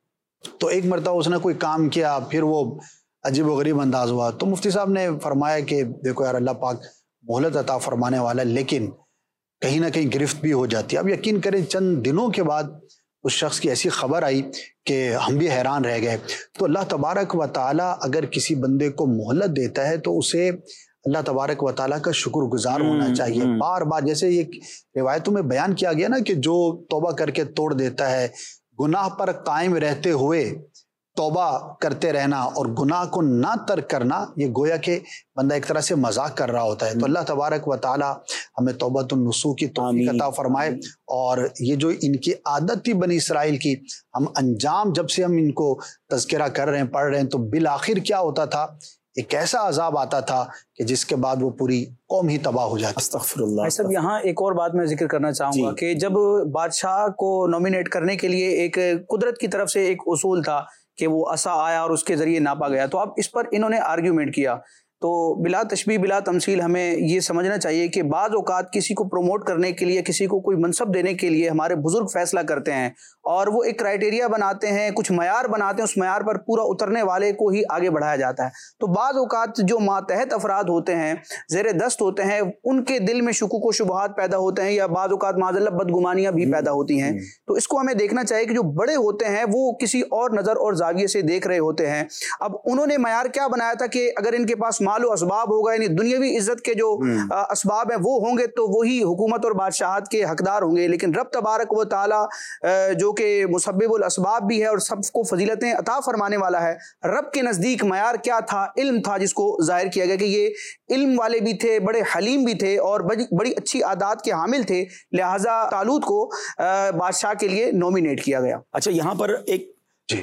تو ایک مرتبہ اس نے کوئی کام کیا, پھر وہ عجیب و غریب انداز ہوا, تو مفتی صاحب نے فرمایا کہ دیکھو یار اللہ پاک مہلت عطا فرمانے والا, لیکن کہیں نہ کہیں گرفت بھی ہو جاتی ہے. اب یقین کریں چند دنوں کے بعد اس شخص کی ایسی خبر آئی کہ ہم بھی حیران رہ گئے. تو اللہ تبارک و تعالیٰ اگر کسی بندے کو مہلت دیتا ہے تو اسے اللہ تبارک و تعالیٰ کا شکر گزار ہونا چاہیے. بار بار جیسے یہ روایتوں میں بیان کیا گیا نا کہ جو توبہ کر کے توڑ دیتا ہے, گناہ پر قائم رہتے ہوئے توبہ کرتے رہنا اور گناہ کو نہ ترک کرنا, یہ گویا کہ بندہ ایک طرح سے مذاق کر رہا ہوتا ہے. تو اللہ تبارک و تعالیٰ ہمیں توبۃ النصوح کی توفیق عطا فرمائے. اور یہ جو ان کی عادت تھی بنی اسرائیل کی, ہم انجام جب سے ہم ان کو تذکرہ کر رہے ہیں, پڑھ رہے ہیں, تو بالآخر کیا ہوتا تھا, ایک ایسا عذاب آتا تھا کہ جس کے بعد وہ پوری قوم ہی تباہ ہو جاتی. استغفر اللہ. سب یہاں ایک اور بات میں ذکر کرنا چاہوں گا کہ جب بادشاہ کو نومینیٹ کرنے کے لیے ایک قدرت کی طرف سے ایک اصول تھا کہ وہ عصا آیا اور اس کے ذریعے ناپا گیا, تو اب اس پر انہوں نے آرگیومنٹ کیا. تو بلا تشبیہ بلا تمثیل ہمیں یہ سمجھنا چاہیے کہ بعض اوقات کسی کو پروموٹ کرنے کے لیے, کسی کو کوئی منصب دینے کے لیے ہمارے بزرگ فیصلہ کرتے ہیں اور وہ ایک کرائٹیریا بناتے ہیں, کچھ معیار بناتے ہیں, اس معیار پر پورا اترنے والے کو ہی آگے بڑھایا جاتا ہے. تو بعض اوقات جو ماتحت افراد ہوتے ہیں, زیر دست ہوتے ہیں, ان کے دل میں شکوک و شبہات پیدا ہوتے ہیں, یا بعض اوقات معاذ اللہ بدگمانیاں بھی پیدا ہوتی ہیں. تو اس کو ہمیں دیکھنا چاہیے کہ جو بڑے ہوتے ہیں وہ کسی اور نظر اور زاویے سے دیکھ رہے ہوتے ہیں. اب انہوں نے معیار کیا بنایا تھا کہ اگر ان کے پاس مال و اسباب ہوگا, یعنی دنیاوی عزت کے جو اسباب ہیں وہ ہوں گے, تو وہی حکومت اور بادشاہت کے حقدار ہوں گے. لیکن رب تبارک و تعالی جو کہ مسبب الاسباب بھی ہے اور سب کو فضیلتیں عطا فرمانے والا ہے, رب کے نزدیک معیار کیا تھا, علم تھا, جس کو ظاہر کیا گیا کہ یہ علم والے بھی تھے, بڑے حلیم بھی تھے اور بڑی بڑی اچھی عادات کے حامل تھے, لہٰذا طالوت کو بادشاہ کے لیے نومینیٹ کیا گیا. اچھا, یہاں پر ایک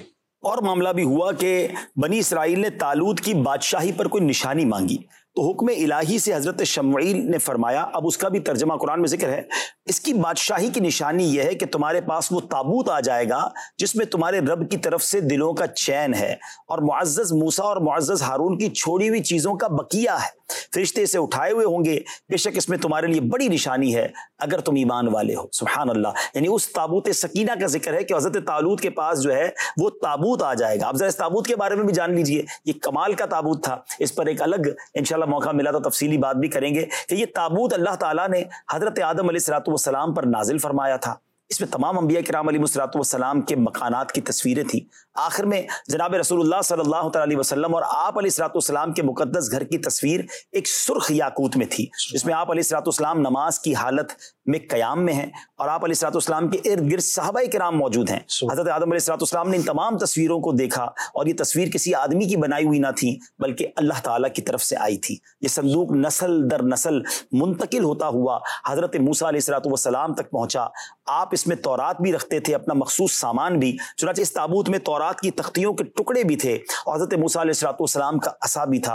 اور معاملہ بھی ہوا کہ بنی اسرائیل نے طالوت کی بادشاہی پر کوئی نشانی مانگی, تو حکم الہی سے حضرت شمعیل نے فرمایا, اب اس کا بھی ترجمہ قرآن میں ذکر ہے, اس کی بادشاہی کی نشانی یہ ہے کہ تمہارے پاس وہ تابوت آ جائے گا جس میں تمہارے رب کی طرف سے دلوں کا چین ہے اور معزز موسیٰ اور معزز ہارون کی چھوڑی ہوئی چیزوں کا بقیہ ہے, فرشتے اسے اٹھائے ہوئے ہوں گے, بے شک اس میں تمہارے لیے بڑی نشانی ہے اگر تم ایمان والے ہو. سبحان اللہ. یعنی اس تابوت سکینہ کا ذکر ہے کہ حضرت طالوت کے پاس جو ہے وہ تابوت آ جائے گا. اب ذرا اس تابوت کے بارے میں بھی جان لیجئے, یہ کمال کا تابوت تھا, اس پر ایک الگ انشاءاللہ موقع ملا تو تفصیلی بات بھی کریں گے کہ یہ تابوت اللہ تعالیٰ نے حضرت آدم علیہ الصلوۃ والسلام پر نازل فرمایا تھا. اس میں تمام انبیاء کرام علیہ الصلوۃ والسلام کے مکانات کی تصویریں تھیں. آخر میں جناب رسول اللہ صلی اللہ تعالی علیہ وسلم اور آپ علیہ الصلوۃ والسلام کے مقدس گھر کی تصویر ایک سرخ یاقوت میں تھی, جس میں آپ علیہ الصلوۃ والسلام نماز کی حالت میں قیام میں ہیں اور آپ علیہ الصلوۃ والسلام کے ارد گرد صحابہ کرام موجود ہیں. حضرت آدم علیہ الصلوۃ والسلام نے ان تمام تصویروں کو دیکھا اور یہ تصویر کسی آدمی کی بنائی ہوئی نہ تھی بلکہ اللہ تعالیٰ کی طرف سے آئی تھی. یہ صندوق نسل در نسل منتقل ہوتا ہوا حضرت موسیٰ علیہ الصلوۃ والسلام تک پہنچا. آپ اس میں تورات بھی رکھتے تھے, اپنا مخصوص سامان بھی, چنانچہ اس تابوت میں تورات کی تختیوں کے ٹکڑے بھی تھے اور حضرت موسیٰ علیہ الصلوۃ والسلام کا عصا بھی تھا,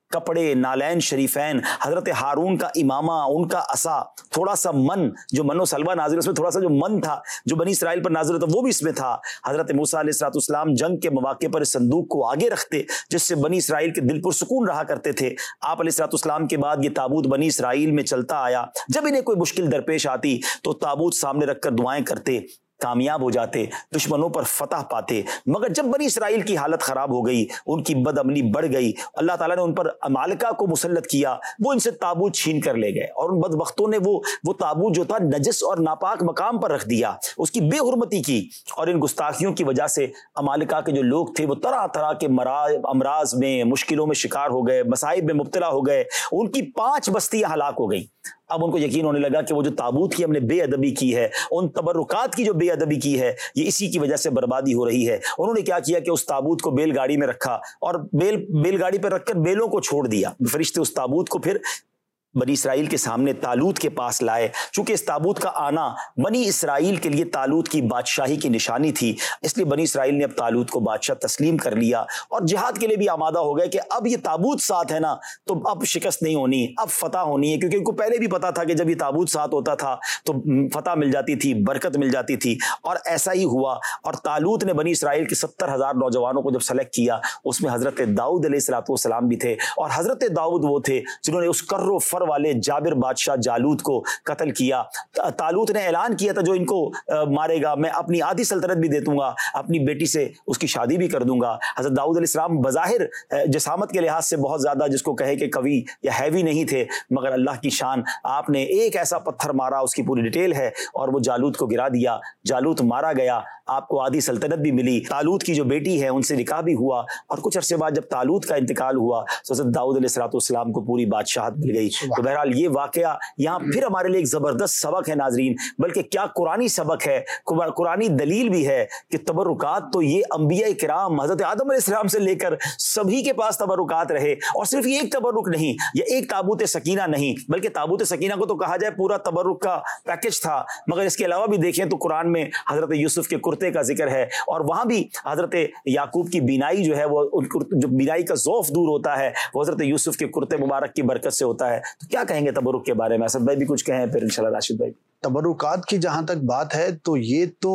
کپڑے، نالین شریفین، حضرت ہارون کا امامہ، ان کا عصا، تھوڑا سا من جو من و سلوہ نازل، اس میں تھوڑا سا جو من تھا جو بنی اسرائیل پر نازل ہوتا وہ بھی اس میں تھا. حضرت موسیٰ علیہ الصلوۃ والسلام جنگ کے مواقع پر اس صندوق کو آگے رکھتے جس سے بنی اسرائیل کے دل پرسکون رہا کرتے تھے. آپ علیہ الصلوۃ والسلام کے بعد یہ تابوت بنی اسرائیل میں چلتا آیا. جب انہیں کوئی مشکل درپیش آتی تو تابوت سامنے رکھ کر دعائیں کرتے، کامیاب ہو جاتے، دشمنوں پر فتح پاتے. مگر جب بنی اسرائیل کی حالت خراب ہو گئی، ان کی بد عملی بڑھ گئی، اللہ تعالیٰ نے ان پر عمالقہ کو مسلط کیا، وہ ان سے تابوت چھین کر لے گئے اور ان بدبختوں نے وہ وہ تابوت جو تھا نجس اور ناپاک مقام پر رکھ دیا، اس کی بے حرمتی کی. اور ان گستاخیوں کی وجہ سے عمالقہ کے جو لوگ تھے وہ طرح طرح کے امراض میں، مشکلوں میں شکار ہو گئے، مصائب میں مبتلا ہو گئے. ان کی پانچ بستیاں ہلاک ہو گئیں. اب ان کو یقین ہونے لگا کہ وہ جو تابوت کی ہم نے بے ادبی کی ہے، ان تبرکات کی جو بے ادبی کی ہے، یہ اسی کی وجہ سے بربادی ہو رہی ہے. انہوں نے کیا کیا کہ اس تابوت کو بیل گاڑی میں رکھا اور بیل بیل گاڑی پر رکھ کر بیلوں کو چھوڑ دیا. فرشتے اس تابوت کو پھر بنی اسرائیل کے سامنے طالوت کے پاس لائے. چونکہ اس تابوت کا آنا بنی اسرائیل کے لیے طالوت کی بادشاہی کی نشانی تھی، اس لیے بنی اسرائیل نے اب طالوت کو بادشاہ تسلیم کر لیا اور جہاد کے لیے بھی آمادہ ہو گئے کہ اب یہ تابوت ساتھ ہے نا تو اب شکست نہیں ہونی، اب فتح ہونی ہے. کیونکہ ان کو پہلے بھی پتا تھا کہ جب یہ تابوت ساتھ ہوتا تھا تو فتح مل جاتی تھی، برکت مل جاتی تھی. اور ایسا ہی ہوا. اور طالوت نے بنی اسرائیل کے ستر ہزار نوجوانوں کو جب سلیکٹ کیا، اس میں حضرت داؤد علیہ الصلوۃ والسلام بھی تھے. اور حضرت داؤد وہ تھے جنہوں نے اس کر و فر والے جابر بادشاہ جالوت کو قتل کیا. طالوت نے اعلان کیا تھا جو ان کو مارے گا میں اپنی آدھی سلطنت بھی دے دوں گا، اپنی بیٹی سے اس کی شادی بھی کر دوں گا. حضرت داؤد علیہ السلام بظاہر جسامت کے لحاظ سے بہت زیادہ جس کو کہے کہ قوی یا ہیوی نہیں تھے، مگر اللہ کی شان، آپ نے ایک ایسا پتھر مارا، اس کی پوری ڈیٹیل ہے، اور وہ جالوت کو گرا دیا. جالوت مارا گیا، آپ کو آدھی سلطنت بھی ملی. طالوت کی جو بیٹی ہے ان سے نکاح بھی ہوا. اور کچھ عرصے بعد جب طالوت کا انتقال ہوا تو حضرت داؤد علیہ الصلوۃ والسلام کو پوری بادشاہت مل گئی. تو بہرحال یہ واقعہ یہاں پھر ہمارے لیے ایک زبردست سبق ہے ناظرین، بلکہ کیا قرآنی سبق ہے، قرآنی دلیل بھی ہے کہ تبرکات تو یہ انبیاء کرام حضرت آدم علیہ السلام سے لے کر سبھی کے پاس تبرکات رہے. اور صرف یہ ایک تبرک نہیں، یہ ایک تابوت سکینہ نہیں، بلکہ تابوت سکینہ کو تو کہا جائے پورا تبرک کا پیکج تھا. مگر اس کے علاوہ بھی دیکھیں تو قرآن میں حضرت یوسف کے کرتے کا ذکر ہے، اور وہاں بھی حضرت یعقوب کی بینائی جو ہے وہ جو بینائی کا ذوف دور ہوتا ہے وہ حضرت یوسف کے کرتے مبارک کی برکت سے ہوتا ہے. تو کیا کہیں گے تبرک کے بارے میں؟ اسد بھائی بھی کچھ کہیں پھر انشاءاللہ راشد بھائی. تبرکات کی جہاں تک بات ہے تو یہ تو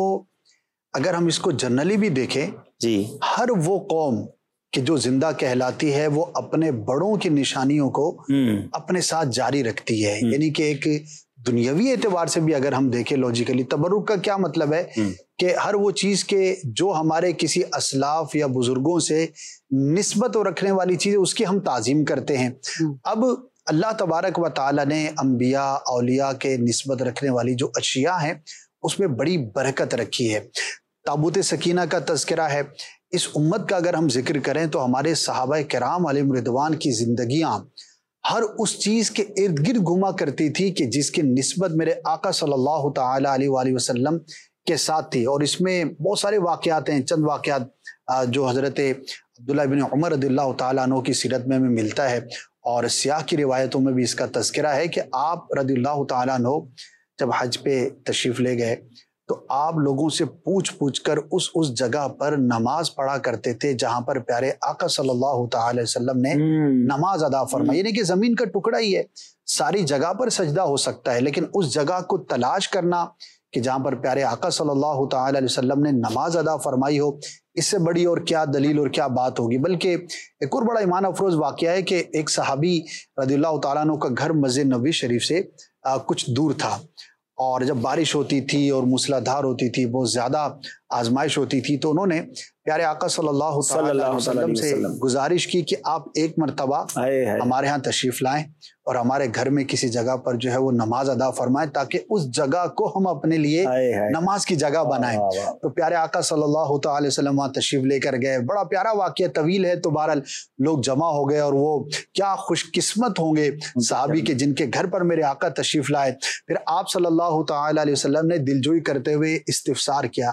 اگر ہم اس کو جنرلی بھی دیکھیں جی، ہر وہ قوم کہ جو زندہ کہلاتی ہے وہ اپنے بڑوں کی نشانیوں کو اپنے ساتھ جاری رکھتی ہے. یعنی کہ ایک دنیاوی اعتبار سے بھی اگر ہم دیکھیں لوجیکلی، تبرک کا کیا مطلب ہے کہ ہر وہ چیز کے جو ہمارے کسی اسلاف یا بزرگوں سے نسبت رکھنے والی چیز ہے اس کی ہم تعظیم کرتے ہیں. اب اللہ تبارک و تعالی نے انبیاء اولیاء کے نسبت رکھنے والی جو اشیاء ہیں اس میں بڑی برکت رکھی ہے. تابوت سکینہ کا تذکرہ ہے. اس امت کا اگر ہم ذکر کریں تو ہمارے صحابہ کرام علیہم رضوان کی زندگیاں ہر اس چیز کے ارد گرد گھوما کرتی تھی کہ جس کی نسبت میرے آقا صلی اللہ تعالی علیہ وآلہ وسلم کے ساتھ تھی. اور اس میں بہت سارے واقعات ہیں، چند واقعات جو حضرت عبداللہ بن عمر رضی اللہ تعالیٰ عنہ کی سیرت میں ہمیں ملتا ہے، اور سیاہ کی روایتوں میں بھی اس کا تذکرہ ہے کہ آپ رضی اللہ تعالیٰ عنہ جب حج پہ تشریف لے گئے تو آپ لوگوں سے پوچھ پوچھ کر اس اس جگہ پر نماز پڑھا کرتے تھے جہاں پر پیارے آقا صلی اللہ تعالی وسلم نے نماز ادا فرمائی. یعنی کہ زمین کا ٹکڑا ہی ہے، ساری جگہ پر سجدہ ہو سکتا ہے، لیکن اس جگہ کو تلاش کرنا کہ جہاں پر پیارے آقا صلی اللہ تعالی علیہ وسلم نے نماز ادا فرمائی ہو، اس سے بڑی اور کیا دلیل اور کیا بات ہوگی. بلکہ ایک اور بڑا ایمان افروز واقعہ ہے کہ ایک صحابی رضی اللہ تعالیٰ عنہ کا گھر مسجد نبوی شریف سے کچھ دور تھا، اور جب بارش ہوتی تھی اور موسلا دھار ہوتی تھی، بہت زیادہ آزمائش ہوتی تھی، تو انہوں نے پیارے آقا صلی اللہ تعالی علیہ وسلم سے گزارش کی کہ آپ ایک مرتبہ ہمارے ہاں تشریف لائیں اور ہمارے گھر میں کسی جگہ پر جو ہے وہ نماز ادا فرمائیں تاکہ اس جگہ کو ہم اپنے لیے نماز کی جگہ بنائیں. تو پیارے آقا صلی اللہ تعالی وسلم وہاں تشریف لے کر گئے. بڑا پیارا واقعہ، طویل ہے، تو بہرحال لوگ جمع ہو گئے، اور وہ کیا خوش قسمت ہوں گے صحابی کے جن کے گھر پر میرے آقا تشریف لائے. پھر آپ صلی اللہ تعالی علیہ وسلم نے دلجوئی کرتے ہوئے استفسار کیا، آپ مجھے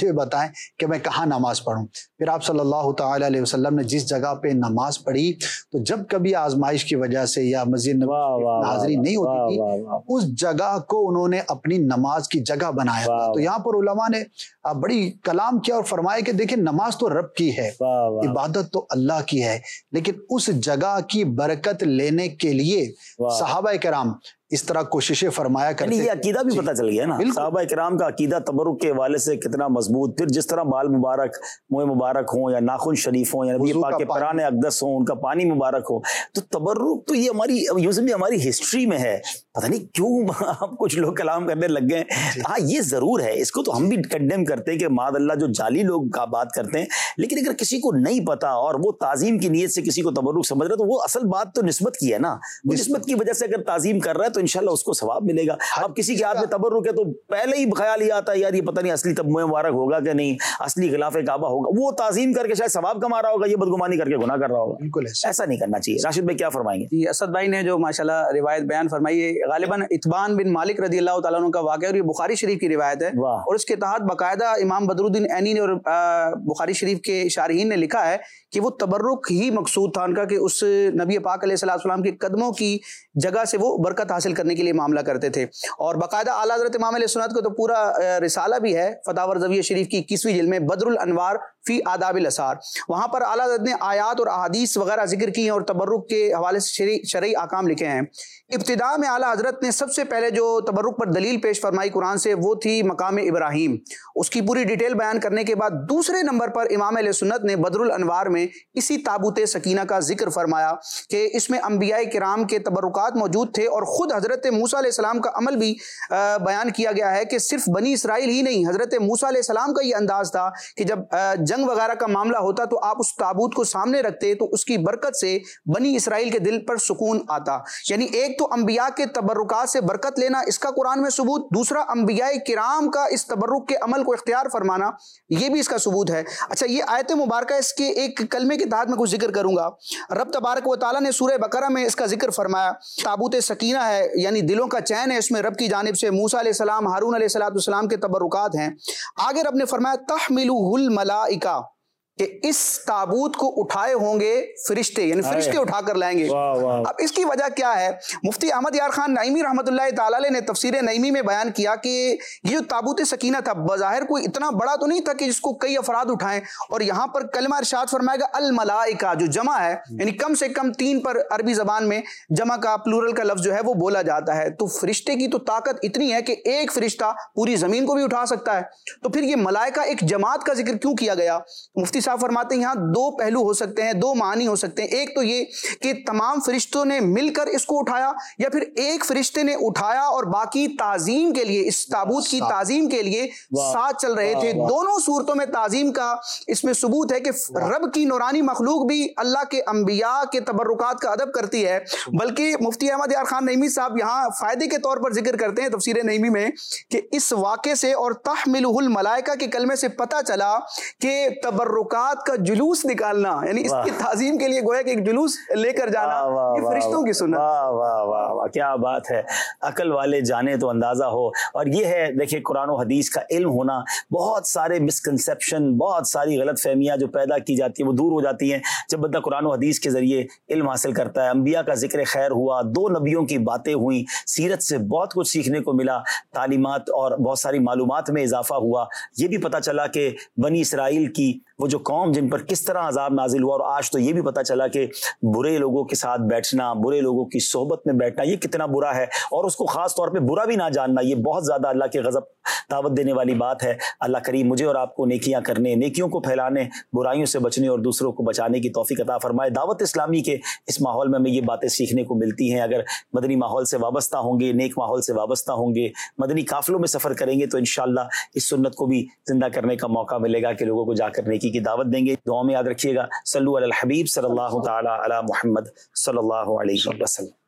مجھے بتائیں کہ میں کہاں نماز پڑھوں. پھر آپ صلی اللہ تعالی علیہ وسلم نے جس جگہ پہ نماز پڑھی تو جب کبھی آزمائش کی وجہ سے یا مسجد حاضری نہیں ہوتی تھی اس جگہ کو انہوں نے اپنی نماز کی جگہ بنایا. تو یہاں پر علماء نے بڑی کلام کیا اور فرمایا کہ دیکھیں نماز تو رب کی ہے, عبادت تو اللہ کی ہے, لیکن اس جگہ کی برکت لینے کے لیے صحابہ کرام اس طرح کوششیں فرمایا کرتے. یہ عقیدہ بھی پتہ چل گیا نا صحابہ کرام کا عقیدہ تبرک کے حوالے سے کتنا مضبوط. پھر جس طرح بال مبارک, منہ مبارک ہوں یا ناخن شریف ہوں یا نبی پاک کے پران اقدس ہوں, ان کا پانی مبارک ہو, تو تبرک تو یہ ہماری یوں سمجھے ہماری ہسٹری میں ہے. پتہ نہیں کیوں اب کچھ لوگ کلام کرنے لگ گئے. ہاں یہ ضرور ہے, اس کو تو ہم بھی کنڈیم کرتے ہیں کہ معاذ اللہ جو جعلی لوگ کا بات کرتے ہیں, لیکن اگر کسی کو نہیں پتا اور وہ تعظیم کی نیت سے کسی کو تبرک سمجھ رہا ہے تو وہ اصل بات تو نسبت کی ہے نا. وہ نسبت کی وجہ سے اگر تعظیم کر رہا ہے تو انشاءاللہ اس کو ثواب ملے گا. اب کسی کے ہاتھ میں تبرک ہے تو پہلے ہی خیال یہ آتا ہے یار یہ پتہ نہیں اصلی تب مبارک ہوگا کہ نہیں, اصلی غلاف کعبہ ہوگا. وہ تعظیم کر کے شاید ثواب کما رہا ہوگا, یہ بدگمانی کر کے گناہ کر رہا ہوگا. بالکل ایسا نہیں کرنا چاہیے. راشد بھائی کیا فرمائیں گے؟ جی اسد بھائی نے جو ماشاءاللہ روایت بیان فرمائی ہے, غالباً اتبان بن مالک رضی اللہ تعالیٰ عنہ کا واقعہ, اور یہ بخاری شریف کی روایت ہے, اور اس کے تحت باقاعدہ امام بدر الدین عینی نے اور بخاری شریف کے شارحین نے لکھا ہے کہ وہ تبرک ہی مقصود تھا ان کا, کہ اس نبی پاک علیہ الصلوۃ والسلام کے قدموں کی جگہ سے وہ برکت حاصل کرنے کے لیے معاملہ کرتے تھے. اور باقاعدہ اعلیٰ حضرت امام علیہ السنت کو تو پورا رسالہ بھی ہے فتاوی رضویہ شریف کی اکیسویں جلد میں, بدر الانوار فی آداب الاسار. وہاں پر اعلیٰ حضرت نے آیات اور احادیث وغیرہ ذکر کی ہیں اور تبرک کے حوالے سے شرعی احکام لکھے ہیں. ابتداء میں اعلیٰ حضرت نے سب سے پہلے جو تبرک پر دلیل پیش فرمائی قرآن سے وہ تھی مقام ابراہیم. اس کی پوری ڈیٹیل بیان کرنے کے بعد دوسرے نمبر پر امام علیہ سنت نے بدر الانوار میں اسی تابوت سکینہ کا ذکر فرمایا کہ اس میں انبیاء کرام کے تبرکات موجود تھے, اور خود حضرت موسیٰ علیہ السلام کا عمل بھی بیان کیا گیا ہے کہ صرف بنی اسرائیل ہی نہیں, حضرت موسیٰ علیہ السلام کا یہ انداز تھا کہ جب جنگ وغیرہ کا معاملہ ہوتا تو آپ اس تابوت کو سامنے رکھتے تو اس کی برکت سے بنی اسرائیل کے دل پر سکون آتا. یعنی ایک تو انبیاء کے تبرکات سے برکت لینا, اس کا قرآن میں ثبوت, دوسرا انبیاء کرام کا اس تبرک کے عمل کو اختیار فرمانا, یہ بھی اس کا ثبوت ہے. اچھا یہ آیت مبارکہ اس کے ایک کلمے کے تحت میں کچھ ذکر کروں گا. رب تبارک و تعالیٰ نے سورہ بقرہ میں اس کا ذکر فرمایا, تابوت سکینہ ہے یعنی دلوں کا چین ہے, اس میں رب کی جانب سے موسیٰ علیہ السلام, ہارون علیہ السلام کے تبرکات ہیں. آگے رب نے فرمایا تحملہ الملائکہ, کہ اس تابوت کو اٹھائے ہوں گے فرشتے, یعنی فرشتے اٹھا کر لائیں گے. اب اس کی وجہ کیا ہے؟ مفتی احمد یار خان نعیمی رحمۃ اللہ تعالی علیہ نے تفسیر نعیمی میں بیان کیا کہ یہ جو تابوت سکینہ تھا بظاہر کوئی اتنا بڑا تو نہیں تھا کہ جس کو کئی افراد اٹھائیں, اور یہاں پر کلمہ ارشاد فرمائے گا الملائکہ جو جمع ہے, یعنی کم سے کم تین پر عربی زبان میں جمع کا پلورل کا لفظ جو ہے وہ بولا جاتا ہے. تو فرشتے کی تو طاقت اتنی ہے کہ ایک فرشتہ پوری زمین کو بھی اٹھا سکتا ہے, تو پھر یہ ملائکہ ایک جماعت کا ذکر کیوں کیا گیا؟ مفتی صاحب فرماتے ہیں یہاں دو پہلو ہو سکتے ہیں, دو معنی ہو سکتے ہیں. ایک تو یہ کہ تمام فرشتوں نے مل کر اس کو اٹھایا, یا پھر ایک فرشتے نے اٹھایا اور باقی تعظیم کے لیے, اس تابوت کی تعظیم کے لیے ساتھ چل رہے تھے. دونوں صورتوں میں تعظیم کا اس میں ثبوت ہے کہ رب کی نورانی مخلوق بھی اللہ کے انبیاء کے تبرکات کا ادب کرتی ہے. بلکہ مفتی احمد یار خان نعیمی صاحب یہاں فائدے کے طور پر ذکر کرتے ہیں تفسیر نعیمی میں کہ اس واقعے سے اور تحملہ الملائکہ کے کلمے سے پتہ چلا کہ تبرکات کا جلوس نکالنا, یعنی اس کی تعظیم کے لیے گویا کہ ایک جلوس لے کر جانا, یہ فرشتوں کی سنت. واہ واہ واہ واہ کیا بات ہے, عقل والے جانے تو اندازہ ہو. اور یہ ہے دیکھیں قرآن و حدیث کا علم ہونا, بہت سارے مسکنسیپشن, بہت ساری غلط فہمیاں جو پیدا کی جاتی ہیں وہ دور ہو جاتی ہیں جب بندہ قرآن و حدیث کے ذریعے علم حاصل کرتا ہے. انبیاء کا ذکر خیر ہوا, دو نبیوں کی باتیں ہوئیں, سیرت سے بہت کچھ سیکھنے کو ملا, تعلیمات اور بہت ساری معلومات میں اضافہ ہوا. یہ بھی پتہ چلا کہ بنی اسرائیل کی وہ جو قوم جن پر کس طرح عذاب نازل ہوا, اور آج تو یہ بھی پتہ چلا کہ برے لوگوں کے ساتھ بیٹھنا, برے لوگوں کی صحبت میں بیٹھنا یہ کتنا برا ہے, اور اس کو خاص طور پہ برا بھی نہ جاننا, یہ بہت زیادہ اللہ کے غضب دعوت دینے والی بات ہے. اللہ کریم مجھے اور آپ کو نیکیاں کرنے, نیکیوں کو پھیلانے, برائیوں سے بچنے اور دوسروں کو بچانے کی توفیق عطا فرمائے. دعوت اسلامی کے اس ماحول میں ہمیں یہ باتیں سیکھنے کو ملتی ہیں. اگر مدنی ماحول سے وابستہ ہوں گے, نیک ماحول سے وابستہ ہوں گے, مدنی قافلوں میں سفر کریں گے تو انشاءاللہ اس سنت کو بھی زندہ کرنے کا موقع ملے گا کہ لوگوں کو جا کر نیکی کی دعوت دیں گے. دعاؤں میں یاد رکھیے گا, صلو علی الحبیب صلی اللہ تعالی علی محمد صلی اللہ علیہ وسلم.